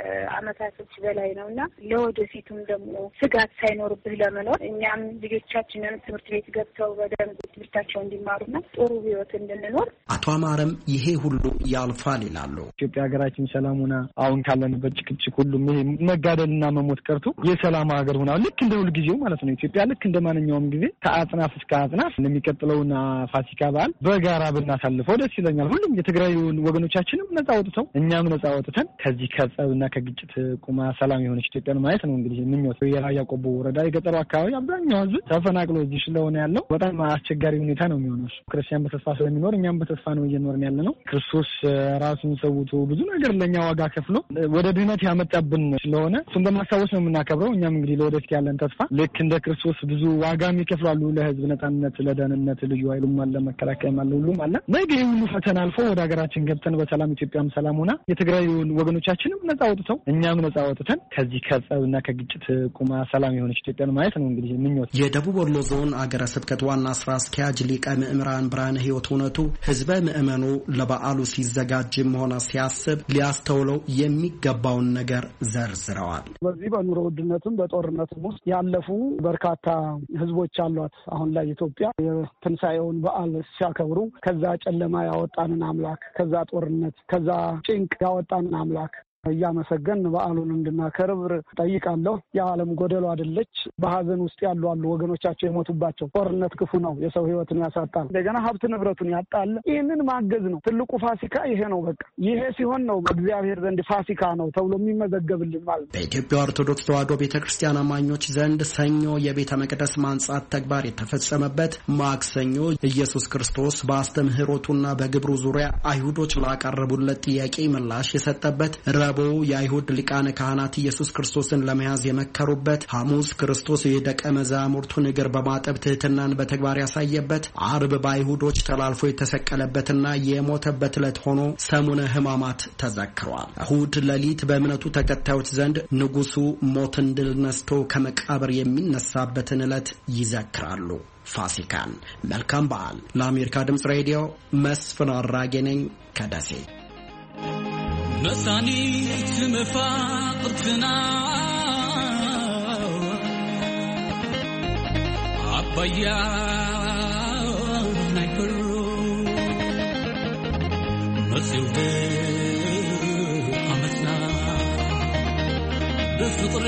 Speaker 5: ከአመታቶች በላይ ነው እና ለወደፊቱም ደግሞ ስጋት ሳይኖርብህ ለመኖር እኛም ልጆቻችንን ትምህርት ቤት ገብተው በደንብ ትምህርታቸው እንዲማሩና ጥሩ ህይወት እንድንኖር።
Speaker 12: አቶ አማረም ይሄ ሁሉ ያልፋል ይላሉ።
Speaker 18: ኢትዮጵያ ሀገራችን ሰላሙና አሁን ካለንበት ጭቅጭቅ ሁሉም ይሄ መጋደልና መሞት ቀርቶ የሰላም ሀገር ሆና ልክ እንደ ሁል ጊዜው ማለት ነው ኢትዮጵያ ልክ እንደ ማንኛውም ጊዜ ከአጽናፍ እስከ አጽናፍ የሚቀጥለውና ፋሲካ በዓል በጋራ ብናሳልፈው ደስ ይለኛል። ሁሉም የትግራይ ወገኖቻችንም ነጻ ወጥተው እኛም ነጻ ወጥተን ከዚህ ከጸብና ከግጭት ቁማ ሰላም የሆነች ኢትዮጵያን ማየት ነው እንግዲህ ምኞት። የራያ ቆቦ ወረዳ የገጠሩ አካባቢ አብዛኛው ህዝብ ተፈናቅሎ እዚህ ስለሆነ ያለው በጣም አስቸጋሪ ሁኔታ ነው የሚሆነው። ክርስቲያን በተስፋ ስለሚኖር እኛም በተስፋ ነው እየኖርን ያለ ነው። ክርስቶስ ራሱን ሰውቶ ብዙ ነገር ለኛ ዋጋ ከፍሎ ወደ ድህነት ያመጣብን ስለሆነ እሱን በማስታወስ ነው የምናከብረው። እኛም እንግዲህ ለወደፊት ያለን ተስፋ ልክ እንደ ክርስቶስ ብዙ ዋጋም ይከፍላሉ ለህዝብ ነጻነት፣ ለደህንነት ልዩ ኃይሉም አለ፣ መከላከያም አለ፣ ሁሉም አለ። ነገ ሁሉ ፈተና አልፎ ወደ ሀገራችን ገብተን በሰላም ኢትዮጵያም ሰላም ሆና የትግራይ ወገኖቻችንም ነጻ ወጥተው እኛም ነጻ ወጥተን ከዚህ ከጸብና ከግጭት ቁማ ሰላም የሆነች ኢትዮጵያን ማየት ነው እንግዲህ ምኞት።
Speaker 12: የደቡብ ወሎ ዞን አገረ ስብከት ዋና ስራ አስኪያጅ ሊቀ ምዕምራን ብርሃነ ህይወት እውነቱ ህዝበ ምዕመኑ ለበዓሉ ሲዘጋጅም ሆነ ሲያስብ ሊያስተውለው የሚገባውን ነገር ዘርዝረዋል።
Speaker 20: በዚህ በኑሮ ውድነትም በጦርነትም ውስጥ ያለፉ በርካታ ህዝቦች አሏት። አሁን ላይ ኢትዮጵያ የትንሣኤውን በዓል ሲያከብሩ ከዛ ጨለማ ያወጣንን አምላክ፣ ከዛ ጦርነት፣ ከዛ ጭንቅ ያወጣንን አምላክ እያመሰገን በዓሉን እንድናከብር ጠይቃለሁ። የዓለም ጎደሎ አይደለች። በሀዘን ውስጥ ያሉ አሉ ወገኖቻቸው የሞቱባቸው። ጦርነት ክፉ ነው፣ የሰው ህይወትን ያሳጣል፣ እንደገና ሀብት ንብረቱን ያጣል። ይህንን ማገዝ ነው ትልቁ ፋሲካ። ይሄ ነው በቃ ይሄ ሲሆን ነው በእግዚአብሔር ዘንድ ፋሲካ ነው ተብሎ የሚመዘገብልን ማለት ነው።
Speaker 12: በኢትዮጵያ ኦርቶዶክስ ተዋሕዶ ቤተክርስቲያን አማኞች ዘንድ ሰኞ የቤተ መቅደስ ማንጻት ተግባር የተፈጸመበት፣ ማክሰኞ ኢየሱስ ክርስቶስ በአስተምህሮቱና በግብሩ ዙሪያ አይሁዶች ላቀረቡለት ጥያቄ ምላሽ የሰጠበት፣ ረቡዕ የአይሁድ ሊቃነ ካህናት ኢየሱስ ክርስቶስን ለመያዝ የመከሩበት፣ ሐሙስ ክርስቶስ የደቀ መዛሙርቱን እግር በማጠብ ትህትናን በተግባር ያሳየበት፣ አርብ በአይሁዶች ተላልፎ የተሰቀለበትና የሞተበት ዕለት ሆኖ ሰሙነ ሕማማት ተዘክሯል። እሁድ ሌሊት በእምነቱ ተከታዮች ዘንድ ንጉሱ ሞትን ድል ነስቶ ከመቃብር የሚነሳበትን ዕለት ይዘክራሉ። ፋሲካን። መልካም በዓል። ለአሜሪካ ድምፅ ሬዲዮ መስፍን አራጌ ነኝ ከደሴ።
Speaker 11: መሳኒት መፋቅርትና አባያ ናይከሩ መሲውደ አመፅና በፍቅሬ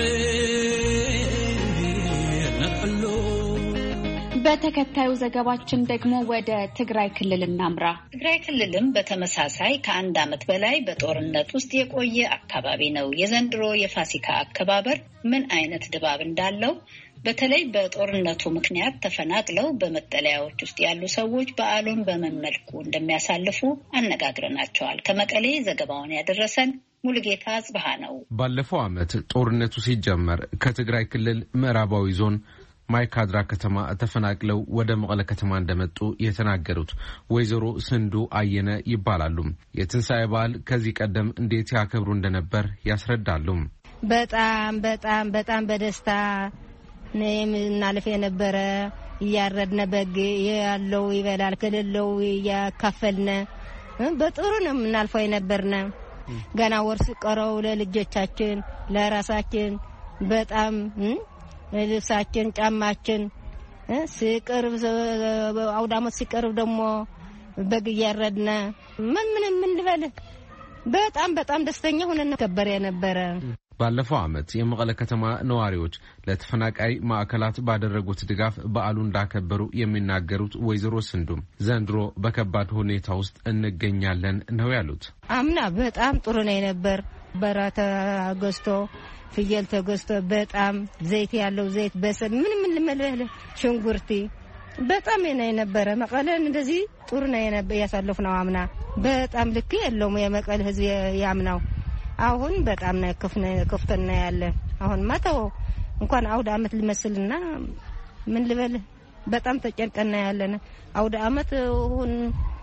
Speaker 11: ነቀሎ።
Speaker 10: በተከታዩ ዘገባችን ደግሞ ወደ ትግራይ ክልል እናምራ።
Speaker 9: ትግራይ ክልልም በተመሳሳይ ከአንድ ዓመት በላይ በጦርነት ውስጥ የቆየ አካባቢ ነው። የዘንድሮ የፋሲካ አከባበር ምን አይነት ድባብ እንዳለው በተለይ በጦርነቱ ምክንያት ተፈናቅለው በመጠለያዎች ውስጥ ያሉ ሰዎች በዓሉን በምን መልኩ እንደሚያሳልፉ አነጋግረናቸዋል። ከመቀሌ ዘገባውን ያደረሰን ሙሉጌታ ጽብሃ ነው።
Speaker 21: ባለፈው ዓመት ጦርነቱ ሲጀመር ከትግራይ ክልል ምዕራባዊ ዞን ማይካድራ ከተማ ተፈናቅለው ወደ መቀለ ከተማ እንደመጡ የተናገሩት ወይዘሮ ስንዱ አየነ ይባላሉ። የትንሣኤ በዓል ከዚህ ቀደም እንዴት ያከብሩ እንደነበር ያስረዳሉ።
Speaker 6: በጣም በጣም በጣም በደስታ ነው የምናልፍ የነበረ። እያረድነ በግ ያለው ይበላል ከሌለው ያካፈልነ በጥሩ ነው የምናልፈው የነበርነ። ገና ወርስ ቀረው ለልጆቻችን ለራሳችን በጣም ልብሳችን ጫማችን ሲቀርብ አውዳመት ሲቀርብ ደግሞ በግ እያረድነ ምን ምን ምን ልበል በጣም በጣም ደስተኛ ሆነን ነበር የነበረ።
Speaker 21: ባለፈው ዓመት የመቀለ ከተማ ነዋሪዎች ለተፈናቃይ ማዕከላት ባደረጉት ድጋፍ በዓሉ እንዳከበሩ የሚናገሩት ወይዘሮ ስንዱም ዘንድሮ በከባድ ሁኔታ ውስጥ እንገኛለን ነው ያሉት።
Speaker 6: አምና በጣም ጥሩ ነው ነበር። በራታ ገዝቶ ፍየል ተገዝቶ በጣም ዘይት ያለው ዘይት በሰብ ምን ምን ለመለለ ሽንጉርቲ በጣም ነው ነበር። መቀለን እንደዚህ ጥሩ ነው ነበር ያሳለፍነው አምና በጣም ልክ የለውም የመቀለ ህዝብ ያምናው አሁን በጣም ነው ከፍነ ከፍተና ያለ አሁን ማታው እንኳን አውደ አመት ልመስልና ምን ልበል በጣም ተጨንቀና ያለና አውደ አመት ሁን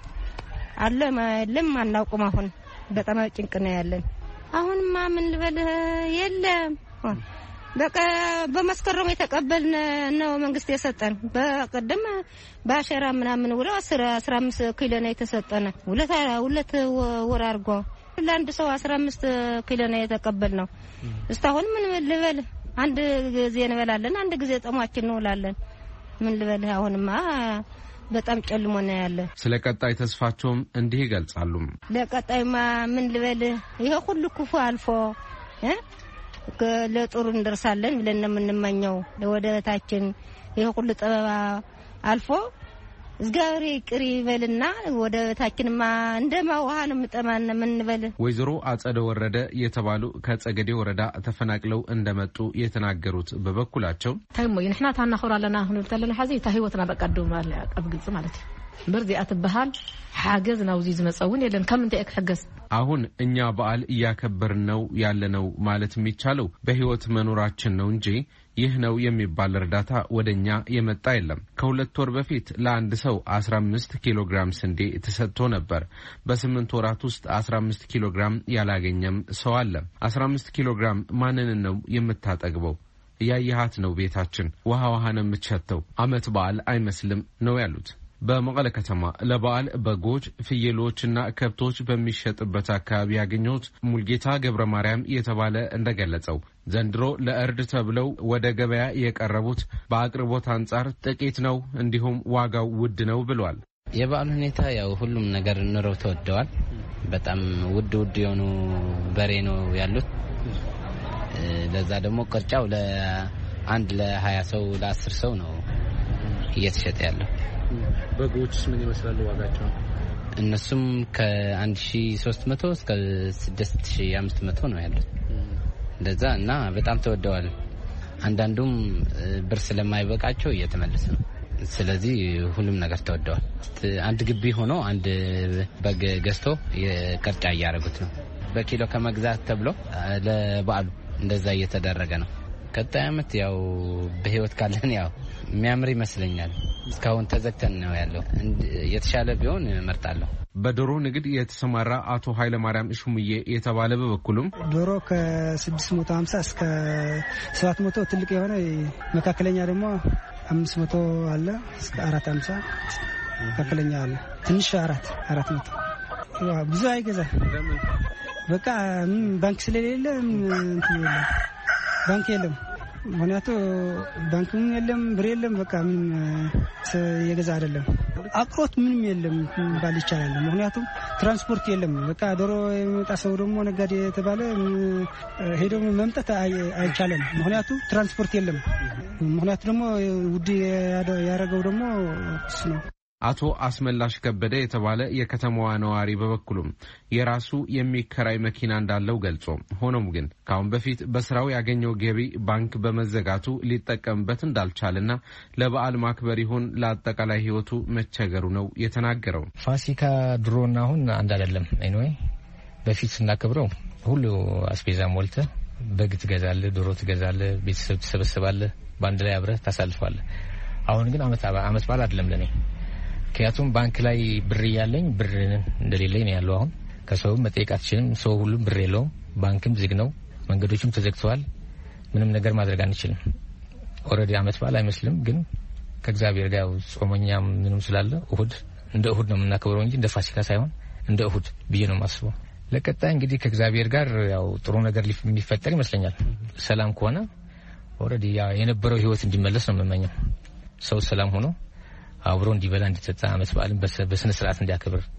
Speaker 6: አለ ማለም አናውቅም አሁን በጣም ጭንቀና ያለን አሁን ማ ምን ልበል የለም በቃ በመስከረም የተቀበልን ነው መንግስት የሰጠን በቀደም ባሸራ ምናምን ወደ አስራ አምስት ኪሎ ነው የተሰጠነ ሁለት ሁለት ወር አርጎ ለአንድ ሰው አስራ አምስት ኪሎ ነው የተቀበልነው። እስካሁን ምን ልበል አንድ ጊዜ እንበላለን አንድ ጊዜ ጾማችን እንውላለን። ምን ልበል አሁንማ በጣም ጨልሞ ነው ያለ።
Speaker 21: ስለ ቀጣይ ተስፋቸውም እንዲህ ይገልጻሉ።
Speaker 6: ለቀጣይማ ምን ልበል ይሄ ሁሉ ክፉ አልፎ እ ለጥሩ እንደርሳለን ብለን ነው የምንመኘው ለወደታችን ይሄ ሁሉ ጠባ አልፎ ዝጋሪ ቅሪ በልና ወደታችንማ እንደማዋሃን ምጠማን ምን በል
Speaker 21: ወይዘሮ አጸደ ወረደ የተባሉ ከጸገዴ ወረዳ ተፈናቅለው እንደመጡ የተናገሩት በበኩላቸው
Speaker 7: ታይሞ ይንሕና ታናخرالنا هنو ተለና ሐዚ ታህይወትና በቀደም አለ አብግጽ ማለት በርዚ አትበሃል ሓገዝ ናውዚ ዝመጸውን የለን ከምንተ እክሕገዝ
Speaker 21: አሁን እኛ በዓል እያከበርን ነው ያለነው ማለት የሚቻለው በህይወት መኖራችን ነው እንጂ ይህ ነው የሚባል እርዳታ ወደኛ የመጣ የለም። ከሁለት ወር በፊት ለአንድ ሰው አስራ አምስት ኪሎ ግራም ስንዴ ተሰጥቶ ነበር። በስምንት ወራት ውስጥ አስራ አምስት ኪሎ ግራም ያላገኘም ሰው አለ። አስራ አምስት ኪሎ ግራም ማንን ነው የምታጠግበው? ያያሃት ነው ቤታችን ውሃ ውሃ ነው የምትሸተው። አመት በዓል አይመስልም ነው ያሉት። በመቀለ ከተማ ለበዓል በጎች ፍየሎችና ከብቶች በሚሸጥበት አካባቢ ያገኙት ሙልጌታ ገብረ ማርያም የተባለ እንደገለጸው ዘንድሮ ለእርድ ተብለው ወደ ገበያ የቀረቡት በአቅርቦት አንጻር ጥቂት ነው፣ እንዲሁም ዋጋው ውድ ነው ብሏል።
Speaker 22: የበዓል ሁኔታ ያው ሁሉም ነገር ኑሮ ተወደዋል። በጣም ውድ ውድ የሆኑ በሬ ነው ያሉት። ለዛ ደግሞ ቅርጫው ለአንድ ለሀያ ሰው ለአስር ሰው ነው እየተሸጠ ያለው።
Speaker 21: በጎችስ ምን ይመስላል ዋጋቸው?
Speaker 22: እነሱም ከ1300 እስከ ስድስት ሺህ አምስት መቶ ነው ያሉት እንደዛ እና በጣም ተወደዋል። አንዳንዱም ብር ስለማይበቃቸው እየተመለሰ ነው። ስለዚህ ሁሉም ነገር ተወደዋል። አንድ ግቢ ሆኖ አንድ በግ ገዝቶ የቅርጫ እያደረጉት ነው በኪሎ ከመግዛት ተብሎ ለበዓሉ እንደዛ እየተደረገ ነው። ቀጣይ አመት ያው በህይወት ካለን ያው የሚያምር ይመስለኛል። እስካሁን ተዘግተን ነው ያለው። የተሻለ ቢሆን እመርጣለሁ።
Speaker 21: በዶሮ ንግድ የተሰማራ አቶ ኃይለ ማርያም ሹምዬ የተባለ በበኩሉም
Speaker 20: ዶሮ ከስድስት መቶ ሃምሳ እስከ ሰባት መቶ ትልቅ የሆነ መካከለኛ ደግሞ አምስት መቶ አለ እስከ አራት ሃምሳ መካከለኛ አለ ትንሽ አራት አራት መቶ ብዙ አይገዛ በቃ ባንክ ስለሌለ እንትን የለም ባንክ የለም ምክንያቱ ባንክም የለም ብር የለም በቃ ምን የገዛ አይደለም አቅሮት ምንም የለም ባል ይቻላል። ምክንያቱም ትራንስፖርት የለም በቃ ዶሮ የሚመጣ ሰው ደግሞ ነጋዴ የተባለ ሄዶ መምጣት አይቻልም። ምክንያቱ ትራንስፖርት የለም። ምክንያቱ ደግሞ ውድ ያደረገው ደግሞ እሱ ነው።
Speaker 21: አቶ አስመላሽ ከበደ የተባለ የከተማዋ ነዋሪ በበኩሉም የራሱ የሚከራይ መኪና እንዳለው ገልጾ ሆኖም ግን ካሁን በፊት በስራው ያገኘው ገቢ ባንክ በመዘጋቱ ሊጠቀምበት እንዳልቻለና ለበዓል ማክበር ይሁን ለአጠቃላይ ህይወቱ መቸገሩ ነው የተናገረው።
Speaker 23: ፋሲካ ድሮና አሁን አንድ አይደለም። ኤኒዌይ በፊት ስናከብረው ሁሉ አስቤዛ ሞልተ በግ ትገዛለህ፣ ዶሮ ትገዛለህ፣ ቤተሰብ ትሰበስባለህ፣ ባንድ ላይ አብረህ ታሳልፋለህ። አሁን ግን አመት አመት በዓል አይደለም ለኔ ምክንያቱም ባንክ ላይ ብር ያለኝ ብር እንደሌለኝ ነው ያለው። አሁን ከሰው መጠየቅ አትችልም። ሰው ሁሉም ብር የለውም። ባንክም ዝግ ነው፣ መንገዶችም ተዘግተዋል። ምንም ነገር ማድረግ አንችልም። ኦሬዲ አመት በዓል አይመስልም። ግን ከእግዚአብሔር ጋር ጾመኛም ምንም ስላለ እሁድ እንደ እሁድ ነው የምናከብረው እንጂ እንደ ፋሲካ ሳይሆን እንደ እሁድ ብዬ ነው የማስበው። ለቀጣይ እንግዲህ ከእግዚአብሔር ጋር ያው ጥሩ ነገር የሚፈጠር ይመስለኛል። ሰላም ከሆነ ኦሬዲ ያ የነበረው ህይወት እንዲመለስ ነው የምመኘው። ሰው ሰላም ሆኖ አብሮ እንዲበላ እንዲጠጣ አመት በዓልን በስነ ስርዓት እንዲያከብር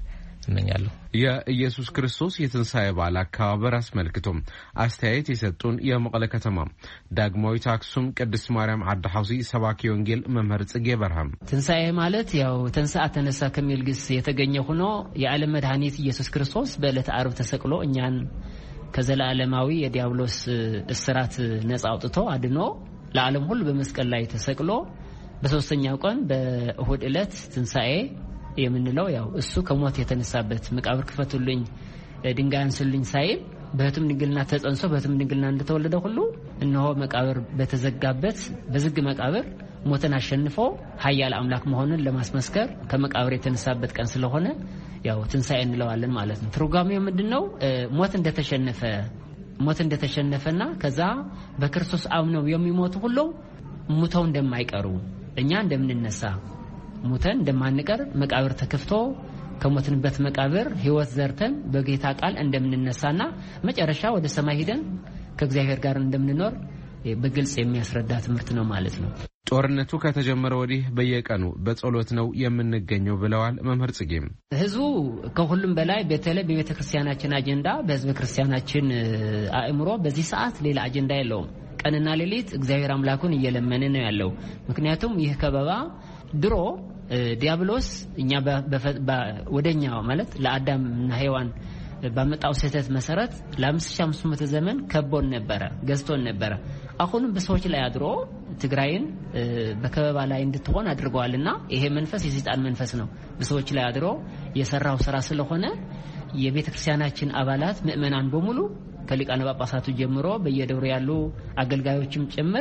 Speaker 23: እመኛለሁ።
Speaker 21: የኢየሱስ ክርስቶስ የትንሣኤ በዓል አከባበር አስመልክቶም አስተያየት የሰጡን የመቀለ ከተማ ዳግማዊት አክሱም ቅድስት ማርያም ዓዲ ሐውሲ ሰባኪ ወንጌል መምህር ጽጌ በርሃም
Speaker 1: ትንሣኤ ማለት ያው ተንሥአ ተነሳ ከሚል ግስ የተገኘ ሆኖ የዓለም መድኃኒት ኢየሱስ ክርስቶስ በዕለተ ዓርብ ተሰቅሎ እኛን ከዘላለማዊ የዲያብሎስ እስራት ነፃ አውጥቶ አድኖ ለዓለም ሁሉ በመስቀል ላይ ተሰቅሎ በሶስተኛው ቀን በእሁድ ዕለት ትንሣኤ የምንለው ያው እሱ ከሞት የተነሳበት መቃብር ክፈቱልኝ ድንጋይ አንሱልኝ ሳይል በህትም ድንግልና ተጸንሶ በህትም ድንግልና እንደተወለደ ሁሉ እነሆ መቃብር በተዘጋበት በዝግ መቃብር ሞትን አሸንፎ ኃያል አምላክ መሆኑን ለማስመስከር ከመቃብር የተነሳበት ቀን ስለሆነ ያው ትንሣኤ እንለዋለን ማለት ነው። ትርጓሜው ምንድነው? ሞት እንደተሸነፈ ሞት እንደተሸነፈና ከዛ በክርስቶስ አምነው የሚሞቱ ሁሉ ሙተው እንደማይቀሩ እኛ እንደምንነሳ ሙተን እንደማንቀር መቃብር ተከፍቶ ከሞትንበት መቃብር ህይወት ዘርተን በጌታ ቃል እንደምንነሳና መጨረሻ ወደ ሰማይ ሄደን ከእግዚአብሔር ጋር እንደምንኖር በግልጽ የሚያስረዳ ትምህርት ነው ማለት ነው።
Speaker 21: ጦርነቱ ከተጀመረ ወዲህ በየቀኑ በጸሎት ነው የምንገኘው ብለዋል መምህር ጽጌም።
Speaker 1: ህዝቡ ከሁሉም በላይ በተለይ በቤተ ክርስቲያናችን አጀንዳ በህዝበ ክርስቲያናችን አእምሮ በዚህ ሰዓት ሌላ አጀንዳ የለውም። ቀንና ሌሊት እግዚአብሔር አምላኩን እየለመነ ነው ያለው። ምክንያቱም ይህ ከበባ ድሮ ዲያብሎስ እኛ ወደኛ ማለት ለአዳምና ሔዋን ባመጣው ስህተት መሰረት ለአምስት ሺህ አምስት መቶ ዘመን ከቦን ነበረ ገዝቶን ነበረ። አሁንም በሰዎች ላይ አድሮ ትግራይን በከበባ ላይ እንድትሆን አድርገዋልና ይሄ መንፈስ የሰይጣን መንፈስ ነው። በሰዎች ላይ አድሮ የሰራው ስራ ስለሆነ የቤተክርስቲያናችን አባላት ምእመናን በሙሉ ከሊቃነ ጳጳሳቱ ጀምሮ በየደብሩ ያሉ አገልጋዮችም ጭምር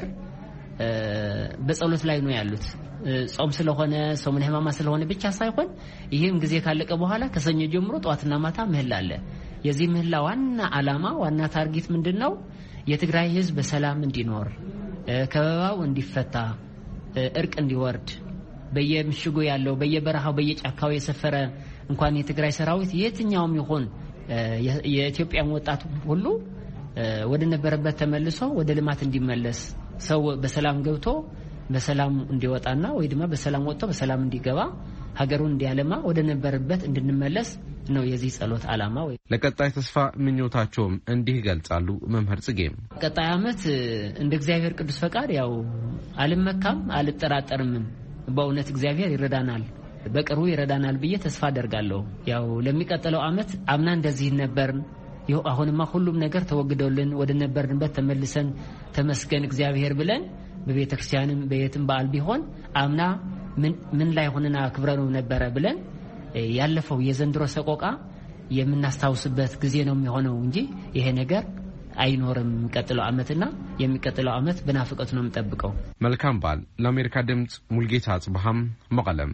Speaker 1: በጸሎት ላይ ነው ያሉት። ጾም ስለሆነ ጾም ሕማማ ስለሆነ ብቻ ሳይሆን ይሄም ጊዜ ካለቀ በኋላ ከሰኞ ጀምሮ ጧትና ማታ ምህላ አለ። የዚህ ምህላ ዋና ዓላማ ዋና ታርጌት ምንድነው? የትግራይ ህዝብ በሰላም እንዲኖር፣ ከበባው እንዲፈታ፣ እርቅ እንዲወርድ በየምሽጉ ያለው በየበረሃው በየጫካው የሰፈረ እንኳን የትግራይ ሰራዊት የትኛውም ይሁን የኢትዮጵያ ወጣት ሁሉ ወደ ነበረበት ተመልሶ ወደ ልማት እንዲመለስ ሰው በሰላም ገብቶ በሰላም እንዲወጣና ወይ ድማ በሰላም ወጥቶ በሰላም እንዲገባ ሀገሩን እንዲያለማ ወደ ነበረበት እንድንመለስ ነው የዚህ ጸሎት ዓላማ። ወይ
Speaker 21: ለቀጣይ ተስፋ ምኞታቸውም እንዲህ ይገልጻሉ መምህር ጽጌም።
Speaker 1: ቀጣይ ዓመት እንደ እግዚአብሔር ቅዱስ ፈቃድ ያው አልመካም አልጠራጠርም። በእውነት እግዚአብሔር ይረዳናል፣ በቅርቡ ይረዳናል ብዬ ተስፋ አደርጋለሁ። ያው ለሚቀጥለው ዓመት አምና እንደዚህ ነበርን፣ ይኸው አሁንማ ሁሉም ነገር ተወግዶልን ወደ ነበርንበት ተመልሰን ተመስገን እግዚአብሔር ብለን በቤተክርስቲያንም በየትም በዓል ቢሆን አምና ምን ምን ላይ ሆነና ክብረነው ነበረ ብለን ያለፈው የዘንድሮ ሰቆቃ የምናስታውስበት ጊዜ ነው የሚሆነው እንጂ ይሄ ነገር አይኖርም። የሚቀጥለው ዓመትና የሚቀጥለው ዓመት በናፍቆት ነው የምንጠብቀው።
Speaker 21: መልካም በዓል። ለአሜሪካ ድምጽ ሙልጌታ አጽብሃም መቀለም።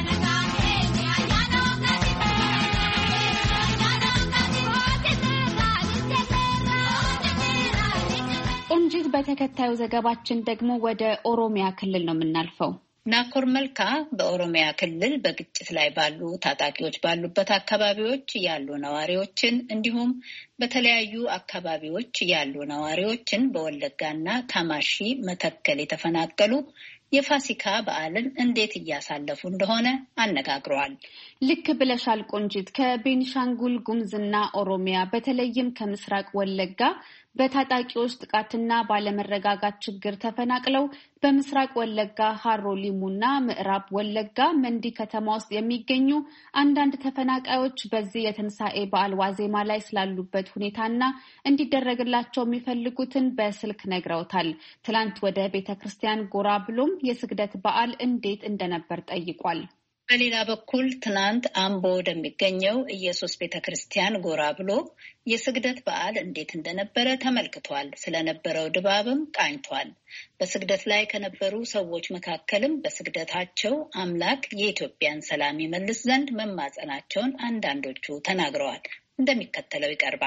Speaker 10: ቆንጂት፣ በተከታዩ ዘገባችን ደግሞ ወደ ኦሮሚያ ክልል ነው የምናልፈው።
Speaker 9: ናኮር መልካ በኦሮሚያ ክልል በግጭት ላይ ባሉ ታጣቂዎች ባሉበት አካባቢዎች ያሉ ነዋሪዎችን እንዲሁም በተለያዩ አካባቢዎች ያሉ ነዋሪዎችን በወለጋና ካማሺ መተከል የተፈናቀሉ የፋሲካ በዓልን እንዴት እያሳለፉ እንደሆነ አነጋግረዋል።
Speaker 10: ልክ ብለሻል ቆንጂት። ከቤኒሻንጉል ጉሙዝና ኦሮሚያ በተለይም ከምስራቅ ወለጋ በታጣቂዎች ጥቃትና ባለመረጋጋት ችግር ተፈናቅለው በምስራቅ ወለጋ ሀሮ ሊሙና ምዕራብ ወለጋ መንዲ ከተማ ውስጥ የሚገኙ አንዳንድ ተፈናቃዮች በዚህ የትንሣኤ በዓል ዋዜማ ላይ ስላሉበት ሁኔታና እንዲደረግላቸው የሚፈልጉትን በስልክ ነግረውታል። ትላንት ወደ ቤተክርስቲያን ጎራ ብሎም የስግደት በዓል እንዴት እንደነበር ጠይቋል።
Speaker 9: በሌላ በኩል ትናንት አምቦ ወደሚገኘው ኢየሱስ ቤተክርስቲያን ጎራ ብሎ የስግደት በዓል እንዴት እንደነበረ ተመልክቷል። ስለነበረው ድባብም ቃኝቷል። በስግደት ላይ ከነበሩ ሰዎች መካከልም በስግደታቸው አምላክ የኢትዮጵያን ሰላም ይመልስ ዘንድ መማጸናቸውን አንዳንዶቹ ተናግረዋል። እንደሚከተለው ይቀርባል።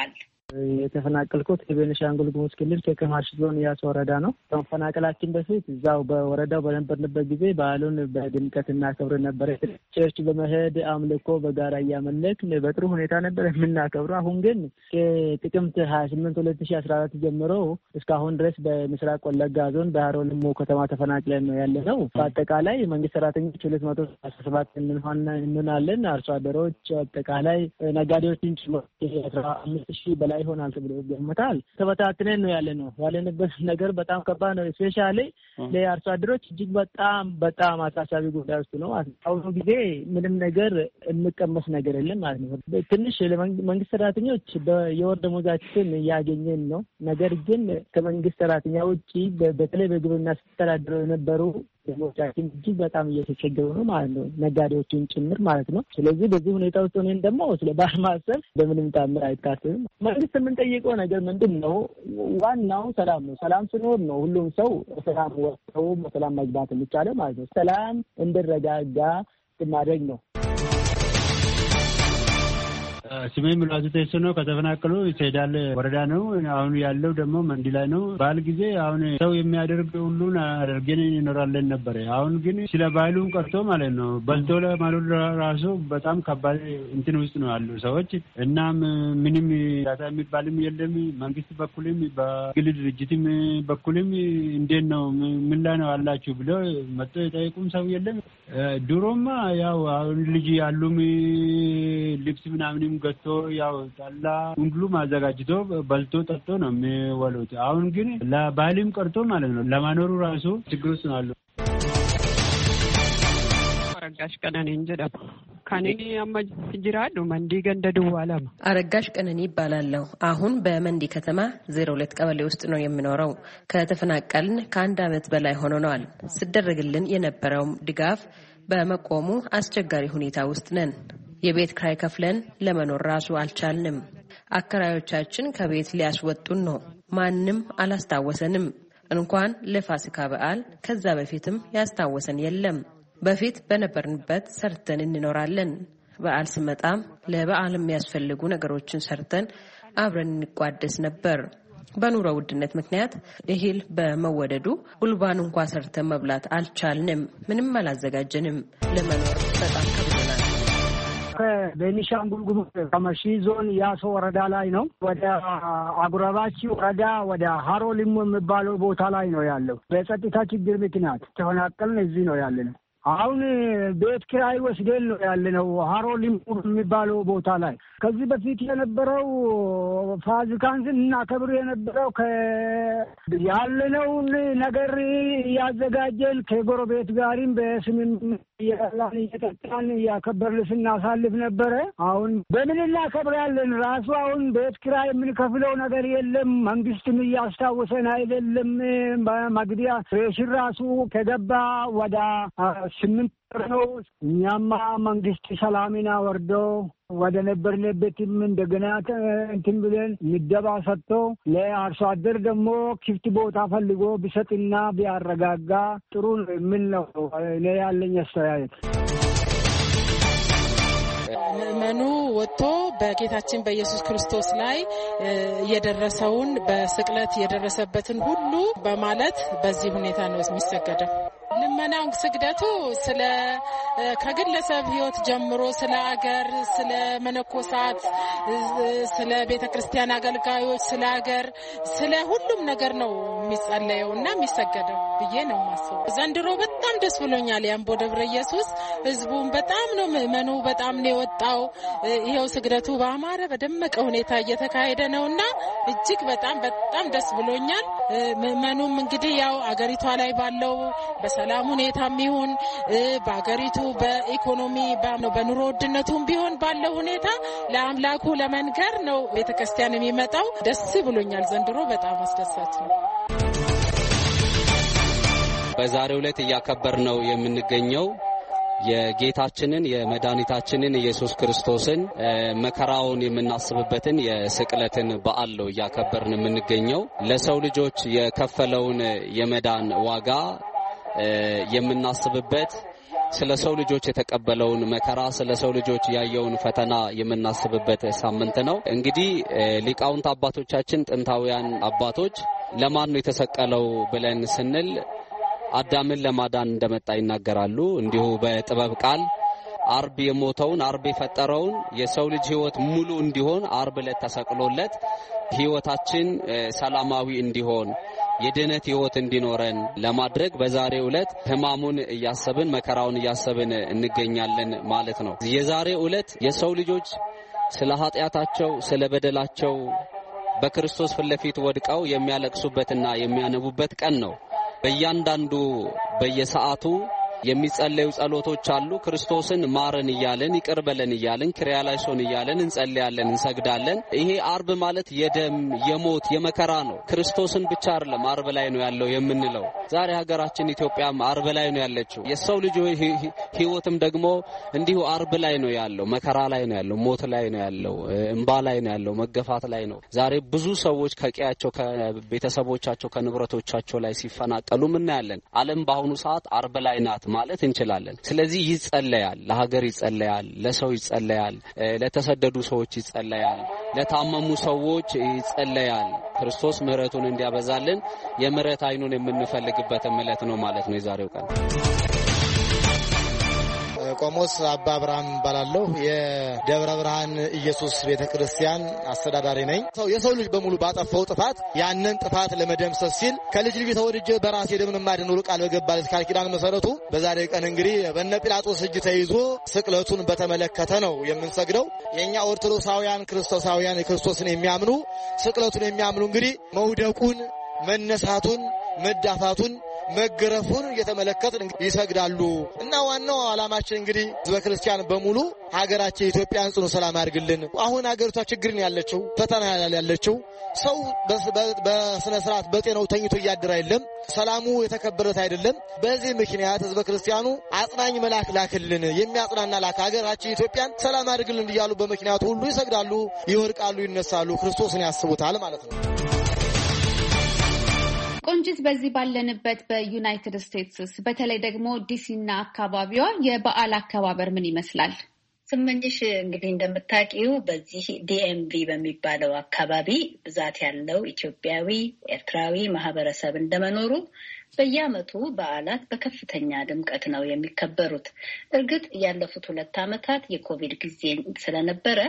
Speaker 2: የተፈናቀልኩት የቤኒሻንጉል ጉሙዝ ክልል ከከማሽ ዞን ያሶ ወረዳ ነው። ከመፈናቀላችን በፊት እዛው በወረዳው በነበርንበት ጊዜ በዓሉን በድምቀት እናከብር ነበር። ቸርች በመሄድ አምልኮ በጋራ እያመለክን በጥሩ ሁኔታ ነበር የምናከብረው። አሁን ግን ከጥቅምት ሀያ ስምንት ሁለት ሺህ አስራ አራት ጀምሮ እስካሁን ድረስ በምስራቅ ወለጋ ዞን በሃሮ ሊሙ ከተማ ተፈናቅለን ነው ያለነው። በአጠቃላይ መንግስት ሰራተኞች ሁለት መቶ አስራ ሰባት እንሆናለን። አርሶ አደሮች አጠቃላይ ነጋዴዎችን ጨምሮ አስራ አምስት ሺህ በላይ ይሆናል ተብሎ ይገመታል። ተበታትነን ነው ያለነው። ያለንበት ነገር በጣም ከባድ ነው። ስፔሻሊ ለአርሶ አደሮች እጅግ በጣም በጣም አሳሳቢ ጉዳይ ውስጥ ነው። አሁኑ ጊዜ ምንም ነገር እንቀመስ ነገር የለም ማለት ነው። ትንሽ ለመንግስት ሰራተኞች የወር ደመወዛችን እያገኘን ነው። ነገር ግን ከመንግስት ሰራተኛ ውጪ በተለይ በግብርና ሲተዳደሩ የነበሩ ደሞዛችን እጅግ በጣም እየተቸገሩ ነው ማለት ነው፣ ነጋዴዎችን ጭምር ማለት ነው። ስለዚህ በዚህ ሁኔታ ውስጥ ሆነን ደግሞ ስለ ባህር ማሰብ በምንም ታምር አይታሰብም። መንግስት የምንጠይቀው ነገር ምንድን ነው? ዋናው ሰላም ነው። ሰላም ሲኖር ነው ሁሉም ሰው ሰላም ወጥተው በሰላም መግባት የሚቻለው ማለት ነው። ሰላም እንዲረጋጋ ማድረግ ነው።
Speaker 3: ስሜ ሙላቱ ተሰኖ ከተፈናቀሉ ሴዳል ወረዳ ነው። አሁን ያለው ደግሞ መንዲ ላይ ነው። ባል ጊዜ አሁን ሰው የሚያደርግ ሁሉን አድርገን እንኖራለን ነበር። አሁን ግን ስለ ባህሉን ቀርቶ ማለት ነው በልቶ ለማለት ራሱ በጣም ከባድ እንትን ውስጥ ነው ያሉ ሰዎች። እናም ምንም ዳታ የሚባልም የለም። መንግስት በኩልም በግል ድርጅትም በኩልም እንዴት ነው ምን ላይ ነው ያላችሁ ብሎ መጥቶ የጠየቁም ሰው የለም። ድሮማ ያው አሁን ልጅ ያሉም ልብስ ምናምን ገዝቶ ያው ታላ ሁሉ ማዘጋጅቶ በልቶ ጠጥቶ ነው የሚወሉት። አሁን ግን ለባህልም ቀርቶ ማለት ነው ለማኖሩ ራሱ ችግር ውስጥ ነው ያለው።
Speaker 8: አረጋሽ ቀነኒ እንጀዳም ካኔኒ አማጅ ጅራሉ መንዲ ገንደዱ ዋላማ
Speaker 24: አረጋሽ ቀነኒ ይባላለሁ። አሁን በመንዲ ከተማ ዜሮ ሁለት ቀበሌ ውስጥ ነው የምኖረው። ከተፈናቀልን ከአንድ አመት በላይ ሆኖናል። ሲደረግልን የነበረው ድጋፍ በመቆሙ አስቸጋሪ ሁኔታ ውስጥ ነን። የቤት ክራይ ከፍለን ለመኖር ራሱ አልቻልንም። አከራዮቻችን ከቤት ሊያስወጡን ነው። ማንም አላስታወሰንም። እንኳን ለፋሲካ በዓል ከዛ በፊትም ያስታወሰን የለም። በፊት በነበርንበት ሰርተን እንኖራለን። በዓል ሲመጣም ለበዓል የሚያስፈልጉ ነገሮችን ሰርተን አብረን እንቋደስ ነበር። በኑሮ ውድነት ምክንያት እህል በመወደዱ ጉልባን እንኳን ሰርተን መብላት አልቻልንም። ምንም አላዘጋጀንም። ለመኖር በጣም ከብዶናል።
Speaker 20: ከቤኒሻንጉል ጉሙዝ ከማሺ ዞን ያሶ ወረዳ ላይ ነው። ወደ አጉራባች ወረዳ ወደ ሃሮ ሊሙ የሚባለው ቦታ ላይ ነው ያለው። በጸጥታ ችግር ምክንያት ተፈናቀልን እዚህ ነው ያለነው። አሁን ቤት ኪራይ ወስደን ነው ያለነው ሃሮ ሊሙ የሚባለው ቦታ ላይ። ከዚህ በፊት የነበረው ፋሲካን እናከብር የነበረው ያለነውን ነገር ያዘጋጀን ከጎረቤት ጋርም በስምምነት ያላን እየጠጣን ያከበርን ስናሳልፍ ነበረ። አሁን በምን እናከብራለን? ራሱ አሁን ቤት ኪራይ የምንከፍለው ነገር የለም። መንግስትም እያስታወሰን አይደለም። በመግቢያ ሬሽን ራሱ ከገባ ወደ ስምንት ነው። እኛማ መንግስት ሰላሚና ወርዶ ወደ ነበርንበትም እንደገና እንትን ብለን ምደባ ሰጥቶ ለአርሶ አደር ደግሞ ክፍት ቦታ ፈልጎ ቢሰጥና ቢያረጋጋ ጥሩ ነው የሚል ነው እኔ ያለኝ አስተያየት።
Speaker 25: ምእመኑ ወጥቶ በጌታችን በኢየሱስ ክርስቶስ ላይ የደረሰውን በስቅለት የደረሰበትን ሁሉ በማለት በዚህ ሁኔታ ነው የሚሰገደው። ልመናው ስግደቱ ስለ ከግለሰብ ህይወት ጀምሮ ስለ አገር፣ ስለ መነኮሳት፣ ስለ ቤተክርስቲያን አገልጋዮች፣ ስለ አገር፣ ስለ ሁሉም ነገር ነው የሚጸለየውና የሚሰገደው ብዬ ነው ማስበው። ዘንድሮ በጣም ደስ ብሎኛል። የአምቦ ደብረ ኢየሱስ ህዝቡን በጣም ነው ምእመኑ በጣም ነው የወጣው። ይሄው ስግደቱ በአማረ በደመቀ ሁኔታ እየተካሄደ ነውና እጅግ በጣም በጣም ደስ ብሎኛል። ምእመኑም እንግዲህ ያው አገሪቷ ላይ ባለው በሰላም ሁኔታም ይሁን በአገሪቱ በኢኮኖሚ በኑሮ ውድነቱም ቢሆን ባለው ሁኔታ ለአምላኩ ለመንገር ነው ቤተክርስቲያን የሚመጣው። ደስ ብሎኛል። ዘንድሮ በጣም አስደሳች ነው።
Speaker 26: በዛሬው ዕለት እያከበር ነው የምንገኘው የጌታችንን የመድኃኒታችንን ኢየሱስ ክርስቶስን መከራውን የምናስብበትን የስቅለትን በዓል ነው እያከበርን የምንገኘው። ለሰው ልጆች የከፈለውን የመዳን ዋጋ የምናስብበት ስለ ሰው ልጆች የተቀበለውን መከራ ስለ ሰው ልጆች ያየውን ፈተና የምናስብበት ሳምንት ነው። እንግዲህ ሊቃውንት አባቶቻችን ጥንታውያን አባቶች ለማን ነው የተሰቀለው ብለን ስንል አዳምን ለማዳን እንደመጣ ይናገራሉ። እንዲሁ በጥበብ ቃል አርብ የሞተውን አርብ የፈጠረውን የሰው ልጅ ህይወት ሙሉ እንዲሆን አርብ ዕለት ተሰቅሎለት ህይወታችን ሰላማዊ እንዲሆን የድነት ህይወት እንዲኖረን ለማድረግ በዛሬው ዕለት ህማሙን ያሰብን መከራውን ያሰብን እንገኛለን ማለት ነው። የዛሬው ዕለት የሰው ልጆች ስለ ኃጢያታቸው ስለ በደላቸው በክርስቶስ ፊት ለፊት ወድቀው የሚያለቅሱበትና የሚያነቡበት ቀን ነው። በእያንዳንዱ በየሰዓቱ የሚጸለዩ ጸሎቶች አሉ። ክርስቶስን ማረን ይያለን ይቅር በለን ይያለን ክሪያላይሶን ይያለን እንጸልያለን እንሰግዳለን። ይሄ አርብ ማለት የደም የሞት የመከራ ነው። ክርስቶስን ብቻ አይደለም አርብ ላይ ነው ያለው የምንለው። ዛሬ ሀገራችን ኢትዮጵያም አርብ ላይ ነው ያለችው። የሰው ልጅ ህይወትም ደግሞ እንዲሁ አርብ ላይ ነው ያለው፣ መከራ ላይ ነው ያለው፣ ሞት ላይ ነው ያለው፣ እንባ ላይ ነው ያለው፣ መገፋት ላይ ነው። ዛሬ ብዙ ሰዎች ከቀያቸው ከቤተሰቦቻቸው ከንብረቶቻቸው ላይ ሲፈናቀሉ ምን ያለን ዓለም በአሁኑ ሰዓት አርብ ላይ ናት ማለት እንችላለን። ስለዚህ ይጸለያል፣ ለሀገር ይጸለያል፣ ለሰው ይጸለያል፣ ለተሰደዱ ሰዎች ይጸለያል፣ ለታመሙ ሰዎች ይጸለያል። ክርስቶስ ምህረቱን እንዲያበዛልን የምህረት አይኑን የምንፈልግበት ዕለት ነው ማለት ነው የዛሬው ቀን።
Speaker 4: ቆሞስ አባ አብርሃም ባላለው የደብረ ብርሃን ኢየሱስ ቤተክርስቲያን አስተዳዳሪ ነኝ። የሰው ልጅ በሙሉ ባጠፋው ጥፋት ያንን ጥፋት ለመደምሰስ ሲል ከልጅ ልጅ ተወልጄ በራሴ ደምን ማድነው ቃል በገባለት ቃል ኪዳን መሰረቱ በዛሬ ቀን እንግዲህ በእነ ጲላጦስ እጅ ተይዞ ስቅለቱን በተመለከተ ነው የምንሰግደው። የኛ ኦርቶዶክሳውያን ክርስቶሳውያን ክርስቶስን የሚያምኑ ስቅለቱን የሚያምኑ እንግዲህ መውደቁን መነሳቱን መዳፋቱን መገረፉን እየተመለከትን ይሰግዳሉ እና ዋናው ዓላማችን እንግዲህ ህዝበ ክርስቲያን በሙሉ ሀገራችን ኢትዮጵያን ጽኑ ሰላም ያድርግልን። አሁን ሀገሪቷ ችግርን ያለችው ፈተና ያለችው ሰው በስነ ስርዓት በጤናው ተኝቶ እያደረ አይደለም፣ ሰላሙ የተከበረት አይደለም። በዚህ ምክንያት ህዝበ ክርስቲያኑ አጽናኝ መልአክ ላክልን፣ የሚያጽናና ላክ ሀገራችን ኢትዮጵያን ሰላም ያድርግልን እያሉ በምክንያቱ ሁሉ ይሰግዳሉ፣ ይወርቃሉ፣ ይነሳሉ፣ ክርስቶስን ያስቡታል ማለት ነው።
Speaker 10: ቆንጂት፣ በዚህ ባለንበት በዩናይትድ ስቴትስ በተለይ ደግሞ ዲሲና አካባቢዋ የበዓል አከባበር ምን ይመስላል?
Speaker 9: ስመኝሽ እንግዲህ እንደምታውቂው በዚህ ዲኤምቪ በሚባለው አካባቢ ብዛት ያለው ኢትዮጵያዊ ኤርትራዊ ማህበረሰብ እንደመኖሩ በየዓመቱ በዓላት በከፍተኛ ድምቀት ነው የሚከበሩት። እርግጥ ያለፉት ሁለት ዓመታት የኮቪድ ጊዜ ስለነበረ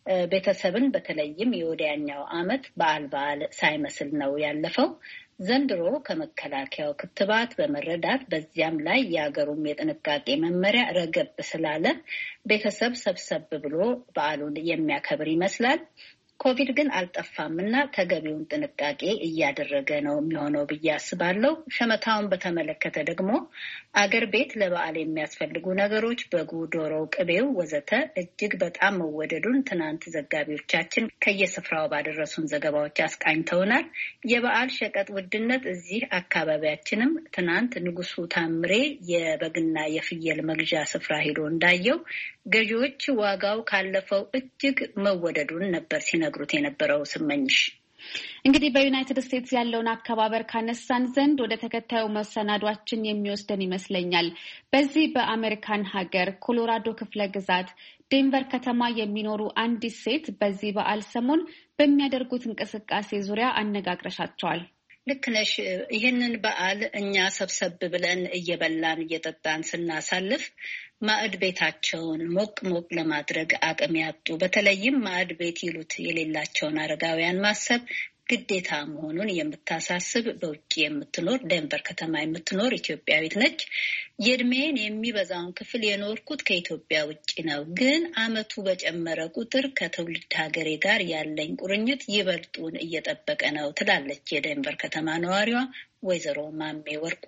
Speaker 9: ቤተሰብን በተለይም የወዲያኛው ዓመት በዓል በዓል ሳይመስል ነው ያለፈው። ዘንድሮ ከመከላከያው ክትባት በመረዳት በዚያም ላይ የሀገሩም የጥንቃቄ መመሪያ ረገብ ስላለ ቤተሰብ ሰብሰብ ብሎ በዓሉን የሚያከብር ይመስላል። ኮቪድ ግን አልጠፋምና ተገቢውን ጥንቃቄ እያደረገ ነው የሚሆነው ብዬ አስባለሁ። ሸመታውን በተመለከተ ደግሞ አገር ቤት ለበዓል የሚያስፈልጉ ነገሮች በጉ፣ ዶሮው፣ ቅቤው ወዘተ እጅግ በጣም መወደዱን ትናንት ዘጋቢዎቻችን ከየስፍራው ባደረሱን ዘገባዎች አስቃኝተውናል። የበዓል ሸቀጥ ውድነት እዚህ አካባቢያችንም ትናንት ንጉሱ ታምሬ የበግና የፍየል መግዣ ስፍራ ሄዶ እንዳየው ገዢዎች ዋጋው ካለፈው እጅግ መወደዱን ነበር ሲነግሩት የነበረው። ስመኝሽ
Speaker 10: እንግዲህ በዩናይትድ ስቴትስ ያለውን አከባበር ካነሳን ዘንድ ወደ ተከታዩ መሰናዷችን የሚወስደን ይመስለኛል። በዚህ በአሜሪካን ሀገር ኮሎራዶ ክፍለ ግዛት ዴንቨር ከተማ የሚኖሩ አንዲት ሴት በዚህ በዓል ሰሞን በሚያደርጉት እንቅስቃሴ ዙሪያ አነጋግረሻቸዋል።
Speaker 9: ልክ ነሽ። ይህንን በዓል እኛ ሰብሰብ ብለን እየበላን እየጠጣን ስናሳልፍ ማዕድ ቤታቸውን ሞቅ ሞቅ ለማድረግ አቅም ያጡ በተለይም ማዕድ ቤት ይሉት የሌላቸውን አረጋውያን ማሰብ ግዴታ መሆኑን የምታሳስብ በውጭ የምትኖር ዴንቨር ከተማ የምትኖር ኢትዮጵያዊት ነች። የእድሜን የሚበዛውን ክፍል የኖርኩት ከኢትዮጵያ ውጭ ነው፣ ግን ዓመቱ በጨመረ ቁጥር ከትውልድ ሀገሬ ጋር ያለኝ ቁርኝት ይበልጡን እየጠበቀ ነው ትላለች የዴንቨር ከተማ ነዋሪዋ ወይዘሮ ማሜ ወርቁ።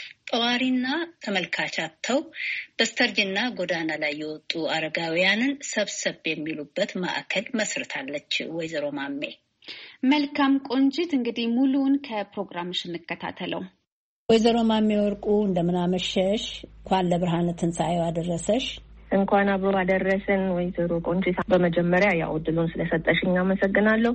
Speaker 9: ጠዋሪና ተመልካቻተው በስተርጅና ጎዳና ላይ የወጡ አረጋውያንን ሰብሰብ የሚሉበት ማዕከል መስርታለች ወይዘሮ ማሜ።
Speaker 10: መልካም ቆንጂት፣ እንግዲህ ሙሉውን ከፕሮግራምሽ እንከታተለው።
Speaker 13: ወይዘሮ ማሜ ወርቁ እንደምናመሸሽ፣ እንኳን ለብርሃነ ትንሣኤው አደረሰሽ።
Speaker 14: እንኳን አብሮ አደረሰን ወይዘሮ ቆንጂት። በመጀመሪያ ያው እድሉን ስለሰጠሽኝ አመሰግናለሁ።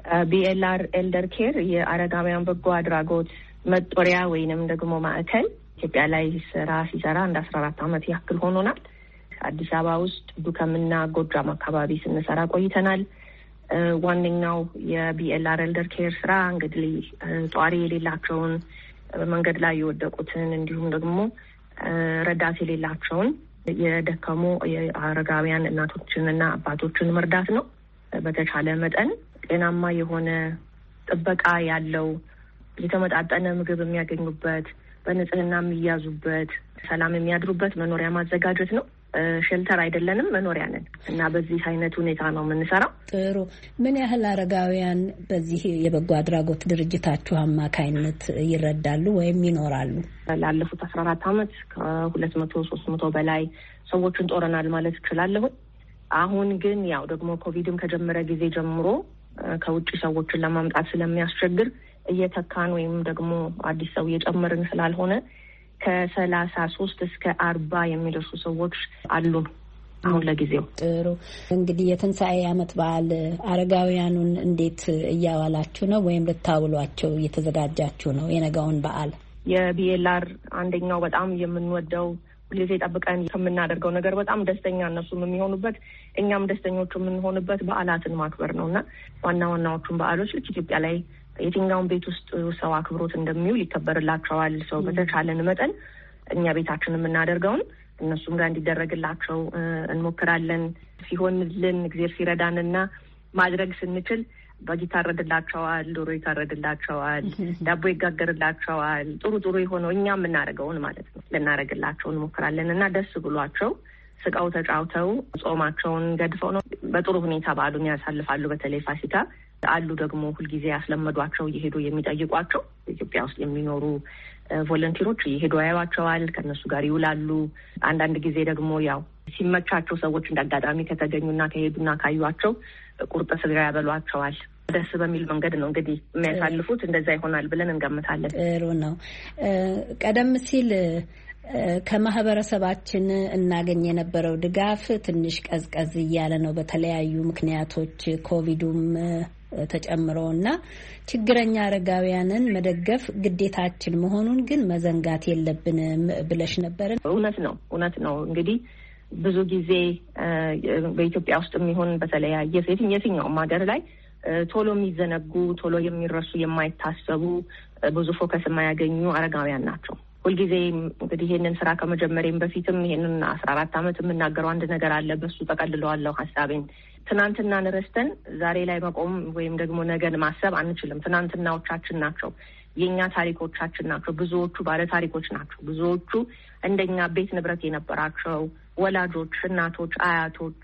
Speaker 14: ቢኤልአር ኤልደር ኬር የአረጋውያን በጎ አድራጎት መጦሪያ ወይንም ደግሞ ማዕከል ኢትዮጵያ ላይ ስራ ሲሰራ እንደ አስራ አራት አመት ያክል ሆኖናል። አዲስ አበባ ውስጥ ዱከምና ጎጃም አካባቢ ስንሰራ ቆይተናል። ዋነኛው የቢኤልአር ኤልደር ኬር ስራ እንግዲህ ጧሪ የሌላቸውን መንገድ ላይ የወደቁትን እንዲሁም ደግሞ ረዳት የሌላቸውን የደከሙ የአረጋውያን እናቶችንና አባቶችን መርዳት ነው። በተቻለ መጠን ጤናማ የሆነ ጥበቃ ያለው የተመጣጠነ ምግብ የሚያገኙበት በንጽህና የሚያዙበት ሰላም የሚያድሩበት መኖሪያ ማዘጋጀት ነው። ሼልተር አይደለንም፣ መኖሪያ ነን እና በዚህ አይነት ሁኔታ ነው የምንሰራው።
Speaker 13: ጥሩ። ምን ያህል አረጋውያን በዚህ የበጎ አድራጎት ድርጅታችሁ አማካይነት ይረዳሉ ወይም ይኖራሉ?
Speaker 14: ላለፉት አስራ አራት አመት ከሁለት መቶ ሶስት መቶ በላይ ሰዎችን ጦረናል ማለት እችላለሁ። አሁን ግን ያው ደግሞ ኮቪድም ከጀመረ ጊዜ ጀምሮ ከውጭ ሰዎችን ለማምጣት ስለሚያስቸግር እየተካን ወይም ደግሞ አዲስ ሰው እየጨመርን ስላልሆነ ከሰላሳ ሶስት እስከ አርባ የሚደርሱ ሰዎች አሉ አሁን ለጊዜው።
Speaker 13: ጥሩ። እንግዲህ የትንሣኤ ዓመት በዓል አረጋውያኑን እንዴት እያዋላችሁ ነው ወይም ልታውሏቸው እየተዘጋጃችሁ ነው? የነገውን በዓል
Speaker 14: የቢኤልአር አንደኛው በጣም የምንወደው ሁልጊዜ ጠብቀን ከምናደርገው ነገር በጣም ደስተኛ እነሱም የሚሆኑበት እኛም ደስተኞቹ የምንሆንበት በዓላትን ማክበር ነው እና ዋና ዋናዎቹን በዓሎች ልክ ኢትዮጵያ ላይ የትኛውን ቤት ውስጥ ሰው አክብሮት እንደሚውል ይከበርላቸዋል። ሰው በተቻለን መጠን እኛ ቤታችን የምናደርገውን እነሱም ጋር እንዲደረግላቸው እንሞክራለን። ሲሆንልን እግዚአብሔር ሲረዳንና ማድረግ ስንችል በግ ይታረድላቸዋል፣ ዶሮ ይታረድላቸዋል፣ ዳቦ ይጋገርላቸዋል። ጥሩ ጥሩ የሆነው እኛ የምናደርገውን ማለት ነው ልናደርግላቸው እንሞክራለን እና ደስ ብሏቸው ስቃው ተጫውተው ጾማቸውን ገድፈው ነው በጥሩ ሁኔታ በዓሉን ያሳልፋሉ። በተለይ ፋሲካ አሉ ደግሞ ሁልጊዜ ያስለመዷቸው እየሄዱ የሚጠይቋቸው ኢትዮጵያ ውስጥ የሚኖሩ ቮለንቲሮች እየሄዱ ያዩዋቸዋል፣ ከእነሱ ጋር ይውላሉ። አንዳንድ ጊዜ ደግሞ ያው ሲመቻቸው ሰዎች እንዳጋጣሚ ከተገኙና ከሄዱና ካዩዋቸው ቁርጥ ስጋ ያበሏቸዋል። ደስ በሚል መንገድ ነው እንግዲህ የሚያሳልፉት። እንደዛ ይሆናል ብለን እንገምታለን።
Speaker 13: ጥሩ ነው። ቀደም ሲል ከማህበረሰባችን እናገኝ የነበረው ድጋፍ ትንሽ ቀዝቀዝ እያለ ነው በተለያዩ ምክንያቶች ኮቪዱም ተጨምሮ እና ችግረኛ አረጋውያንን መደገፍ ግዴታችን መሆኑን ግን መዘንጋት የለብንም ብለሽ ነበር።
Speaker 14: እውነት ነው እውነት ነው። እንግዲህ ብዙ ጊዜ በኢትዮጵያ ውስጥ የሚሆን በተለያየ የትኛውም ሀገር ላይ ቶሎ የሚዘነጉ ቶሎ የሚረሱ የማይታሰቡ ብዙ ፎከስ የማያገኙ አረጋውያን ናቸው። ሁልጊዜ እንግዲህ ይሄንን ስራ ከመጀመሪያም በፊትም ይሄንን አስራ አራት አመት የምናገረው አንድ ነገር አለ። በሱ ጠቀልለዋለሁ ሀሳቤን። ትናንትናን ረስተን ዛሬ ላይ መቆም ወይም ደግሞ ነገን ማሰብ አንችልም። ትናንትናዎቻችን ናቸው፣ የኛ ታሪኮቻችን ናቸው። ብዙዎቹ ባለ ታሪኮች ናቸው። ብዙዎቹ እንደኛ ቤት ንብረት የነበራቸው ወላጆች፣ እናቶች፣ አያቶች፣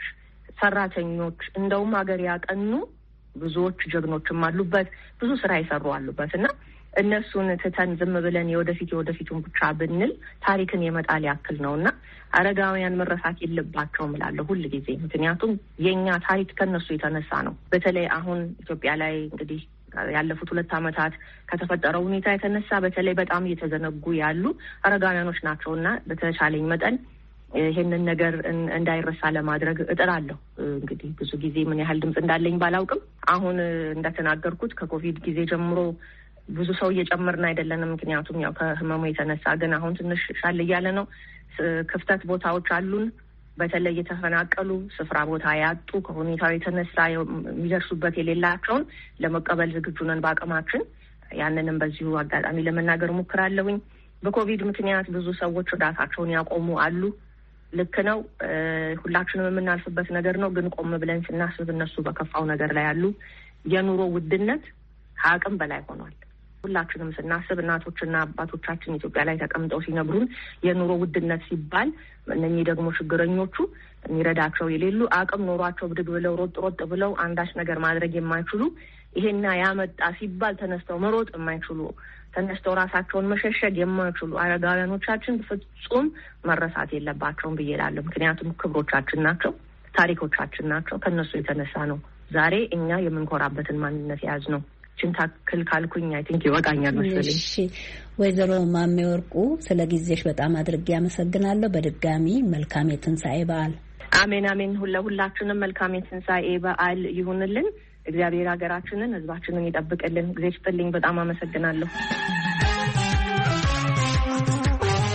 Speaker 14: ሰራተኞች እንደውም ሀገር ያቀኑ ብዙዎች ጀግኖችም አሉበት፣ ብዙ ስራ ይሰሩ አሉበት እና እነሱን ትተን ዝም ብለን የወደፊት የወደፊቱን ብቻ ብንል ታሪክን የመጣል ያክል ነው እና አረጋውያን መረሳት የለባቸውም እላለሁ ሁል ጊዜ። ምክንያቱም የኛ ታሪክ ከነሱ የተነሳ ነው። በተለይ አሁን ኢትዮጵያ ላይ እንግዲህ ያለፉት ሁለት አመታት ከተፈጠረው ሁኔታ የተነሳ በተለይ በጣም እየተዘነጉ ያሉ አረጋውያኖች ናቸው እና በተቻለኝ መጠን ይሄንን ነገር እንዳይረሳ ለማድረግ እጥራለሁ። እንግዲህ ብዙ ጊዜ ምን ያህል ድምጽ እንዳለኝ ባላውቅም አሁን እንደተናገርኩት ከኮቪድ ጊዜ ጀምሮ ብዙ ሰው እየጨመርን አይደለንም። ምክንያቱም ያው ከህመሙ የተነሳ ግን አሁን ትንሽ ሻል እያለ ነው። ክፍተት ቦታዎች አሉን። በተለይ የተፈናቀሉ ስፍራ ቦታ ያጡ ከሁኔታው የተነሳ የሚደርሱበት የሌላቸውን ለመቀበል ዝግጁ ነን በአቅማችን። ያንንም በዚሁ አጋጣሚ ለመናገር ሞክራለሁኝ። በኮቪድ ምክንያት ብዙ ሰዎች እርዳታቸውን ያቆሙ አሉ። ልክ ነው። ሁላችንም የምናልፍበት ነገር ነው። ግን ቆም ብለን ስናስብ እነሱ በከፋው ነገር ላይ ያሉ የኑሮ ውድነት ከአቅም በላይ ሆኗል። ሁላችንም ስናስብ እናቶችና አባቶቻችን ኢትዮጵያ ላይ ተቀምጠው ሲነግሩን የኑሮ ውድነት ሲባል እነኚህ ደግሞ ችግረኞቹ የሚረዳቸው የሌሉ አቅም ኖሯቸው ብድግ ብለው ሮጥ ሮጥ ብለው አንዳች ነገር ማድረግ የማይችሉ ይሄና ያመጣ ሲባል ተነስተው መሮጥ የማይችሉ ተነስተው ራሳቸውን መሸሸግ የማይችሉ አረጋውያኖቻችን ፍጹም መረሳት የለባቸውም ብዬ እላለሁ። ምክንያቱም ክብሮቻችን ናቸው፣ ታሪኮቻችን ናቸው። ከነሱ የተነሳ ነው ዛሬ እኛ የምንኮራበትን ማንነት የያዝ ነው። ችንታክል ካልኩኝ አይ ቲንክ ይወቃኛል መሰለኝ።
Speaker 13: እሺ ወይዘሮ ማሜ ወርቁ ስለ ጊዜሽ በጣም አድርጌ አመሰግናለሁ። በድጋሚ መልካም የትንሣኤ በዓል።
Speaker 14: አሜን አሜን። ሁላችንም መልካም የትንሣኤ በዓል ይሁንልን። እግዚአብሔር ሀገራችንን ሕዝባችንን ይጠብቅልን። ጊዜ ስጥልኝ። በጣም አመሰግናለሁ።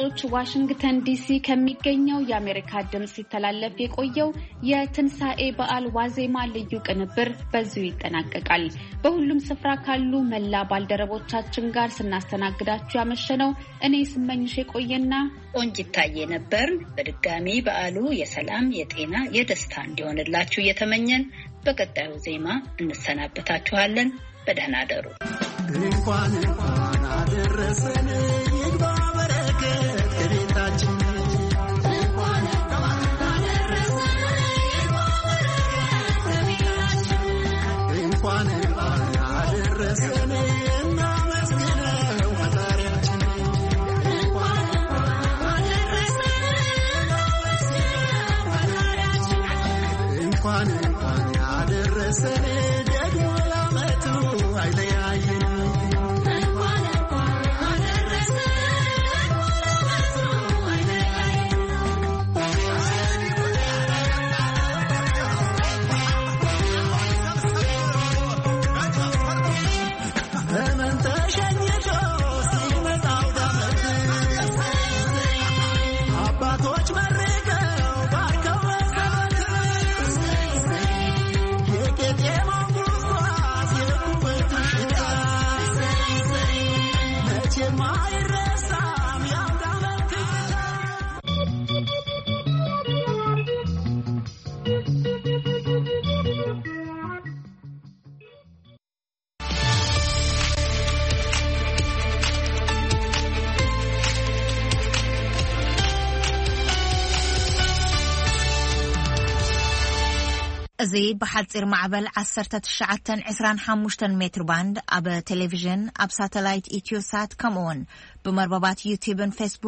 Speaker 10: አድማጮች ዋሽንግተን ዲሲ ከሚገኘው የአሜሪካ ድምጽ ሲተላለፍ የቆየው የትንሳኤ በዓል ዋዜማ ልዩ ቅንብር በዚሁ ይጠናቀቃል። በሁሉም ስፍራ ካሉ መላ ባልደረቦቻችን ጋር ስናስተናግዳችሁ ያመሸነው እኔ ስመኝሽ የቆየና
Speaker 9: ቆንጂት ታዬ ነበር። በድጋሚ በዓሉ የሰላም፣ የጤና፣ የደስታ እንዲሆንላችሁ እየተመኘን በቀጣዩ ዜማ እንሰናበታችኋለን። በደህና አደሩ።
Speaker 5: እንኳን እንኳን አደረሰን ይግባ በረከት ከቤታችን እንኳን እንኳን አደረሰን ይግባ በረከት ከቤታችን እንኳን እንኳን አደረሰን እናመስግነው ፈጣሪያችን እንኳን እንኳን አደረሰን እናመስግነው ፈጣሪያችን እንኳን እንኳን አደረሰን ደግሞ ለዓመቱ አይለያየን
Speaker 15: زي بحصير معبل عشرة تشعة عشران حموشتن متر باند أب تلفزيون أب ساتلايت إتيوسات كمون بمرببات يوتيوب فيسبوك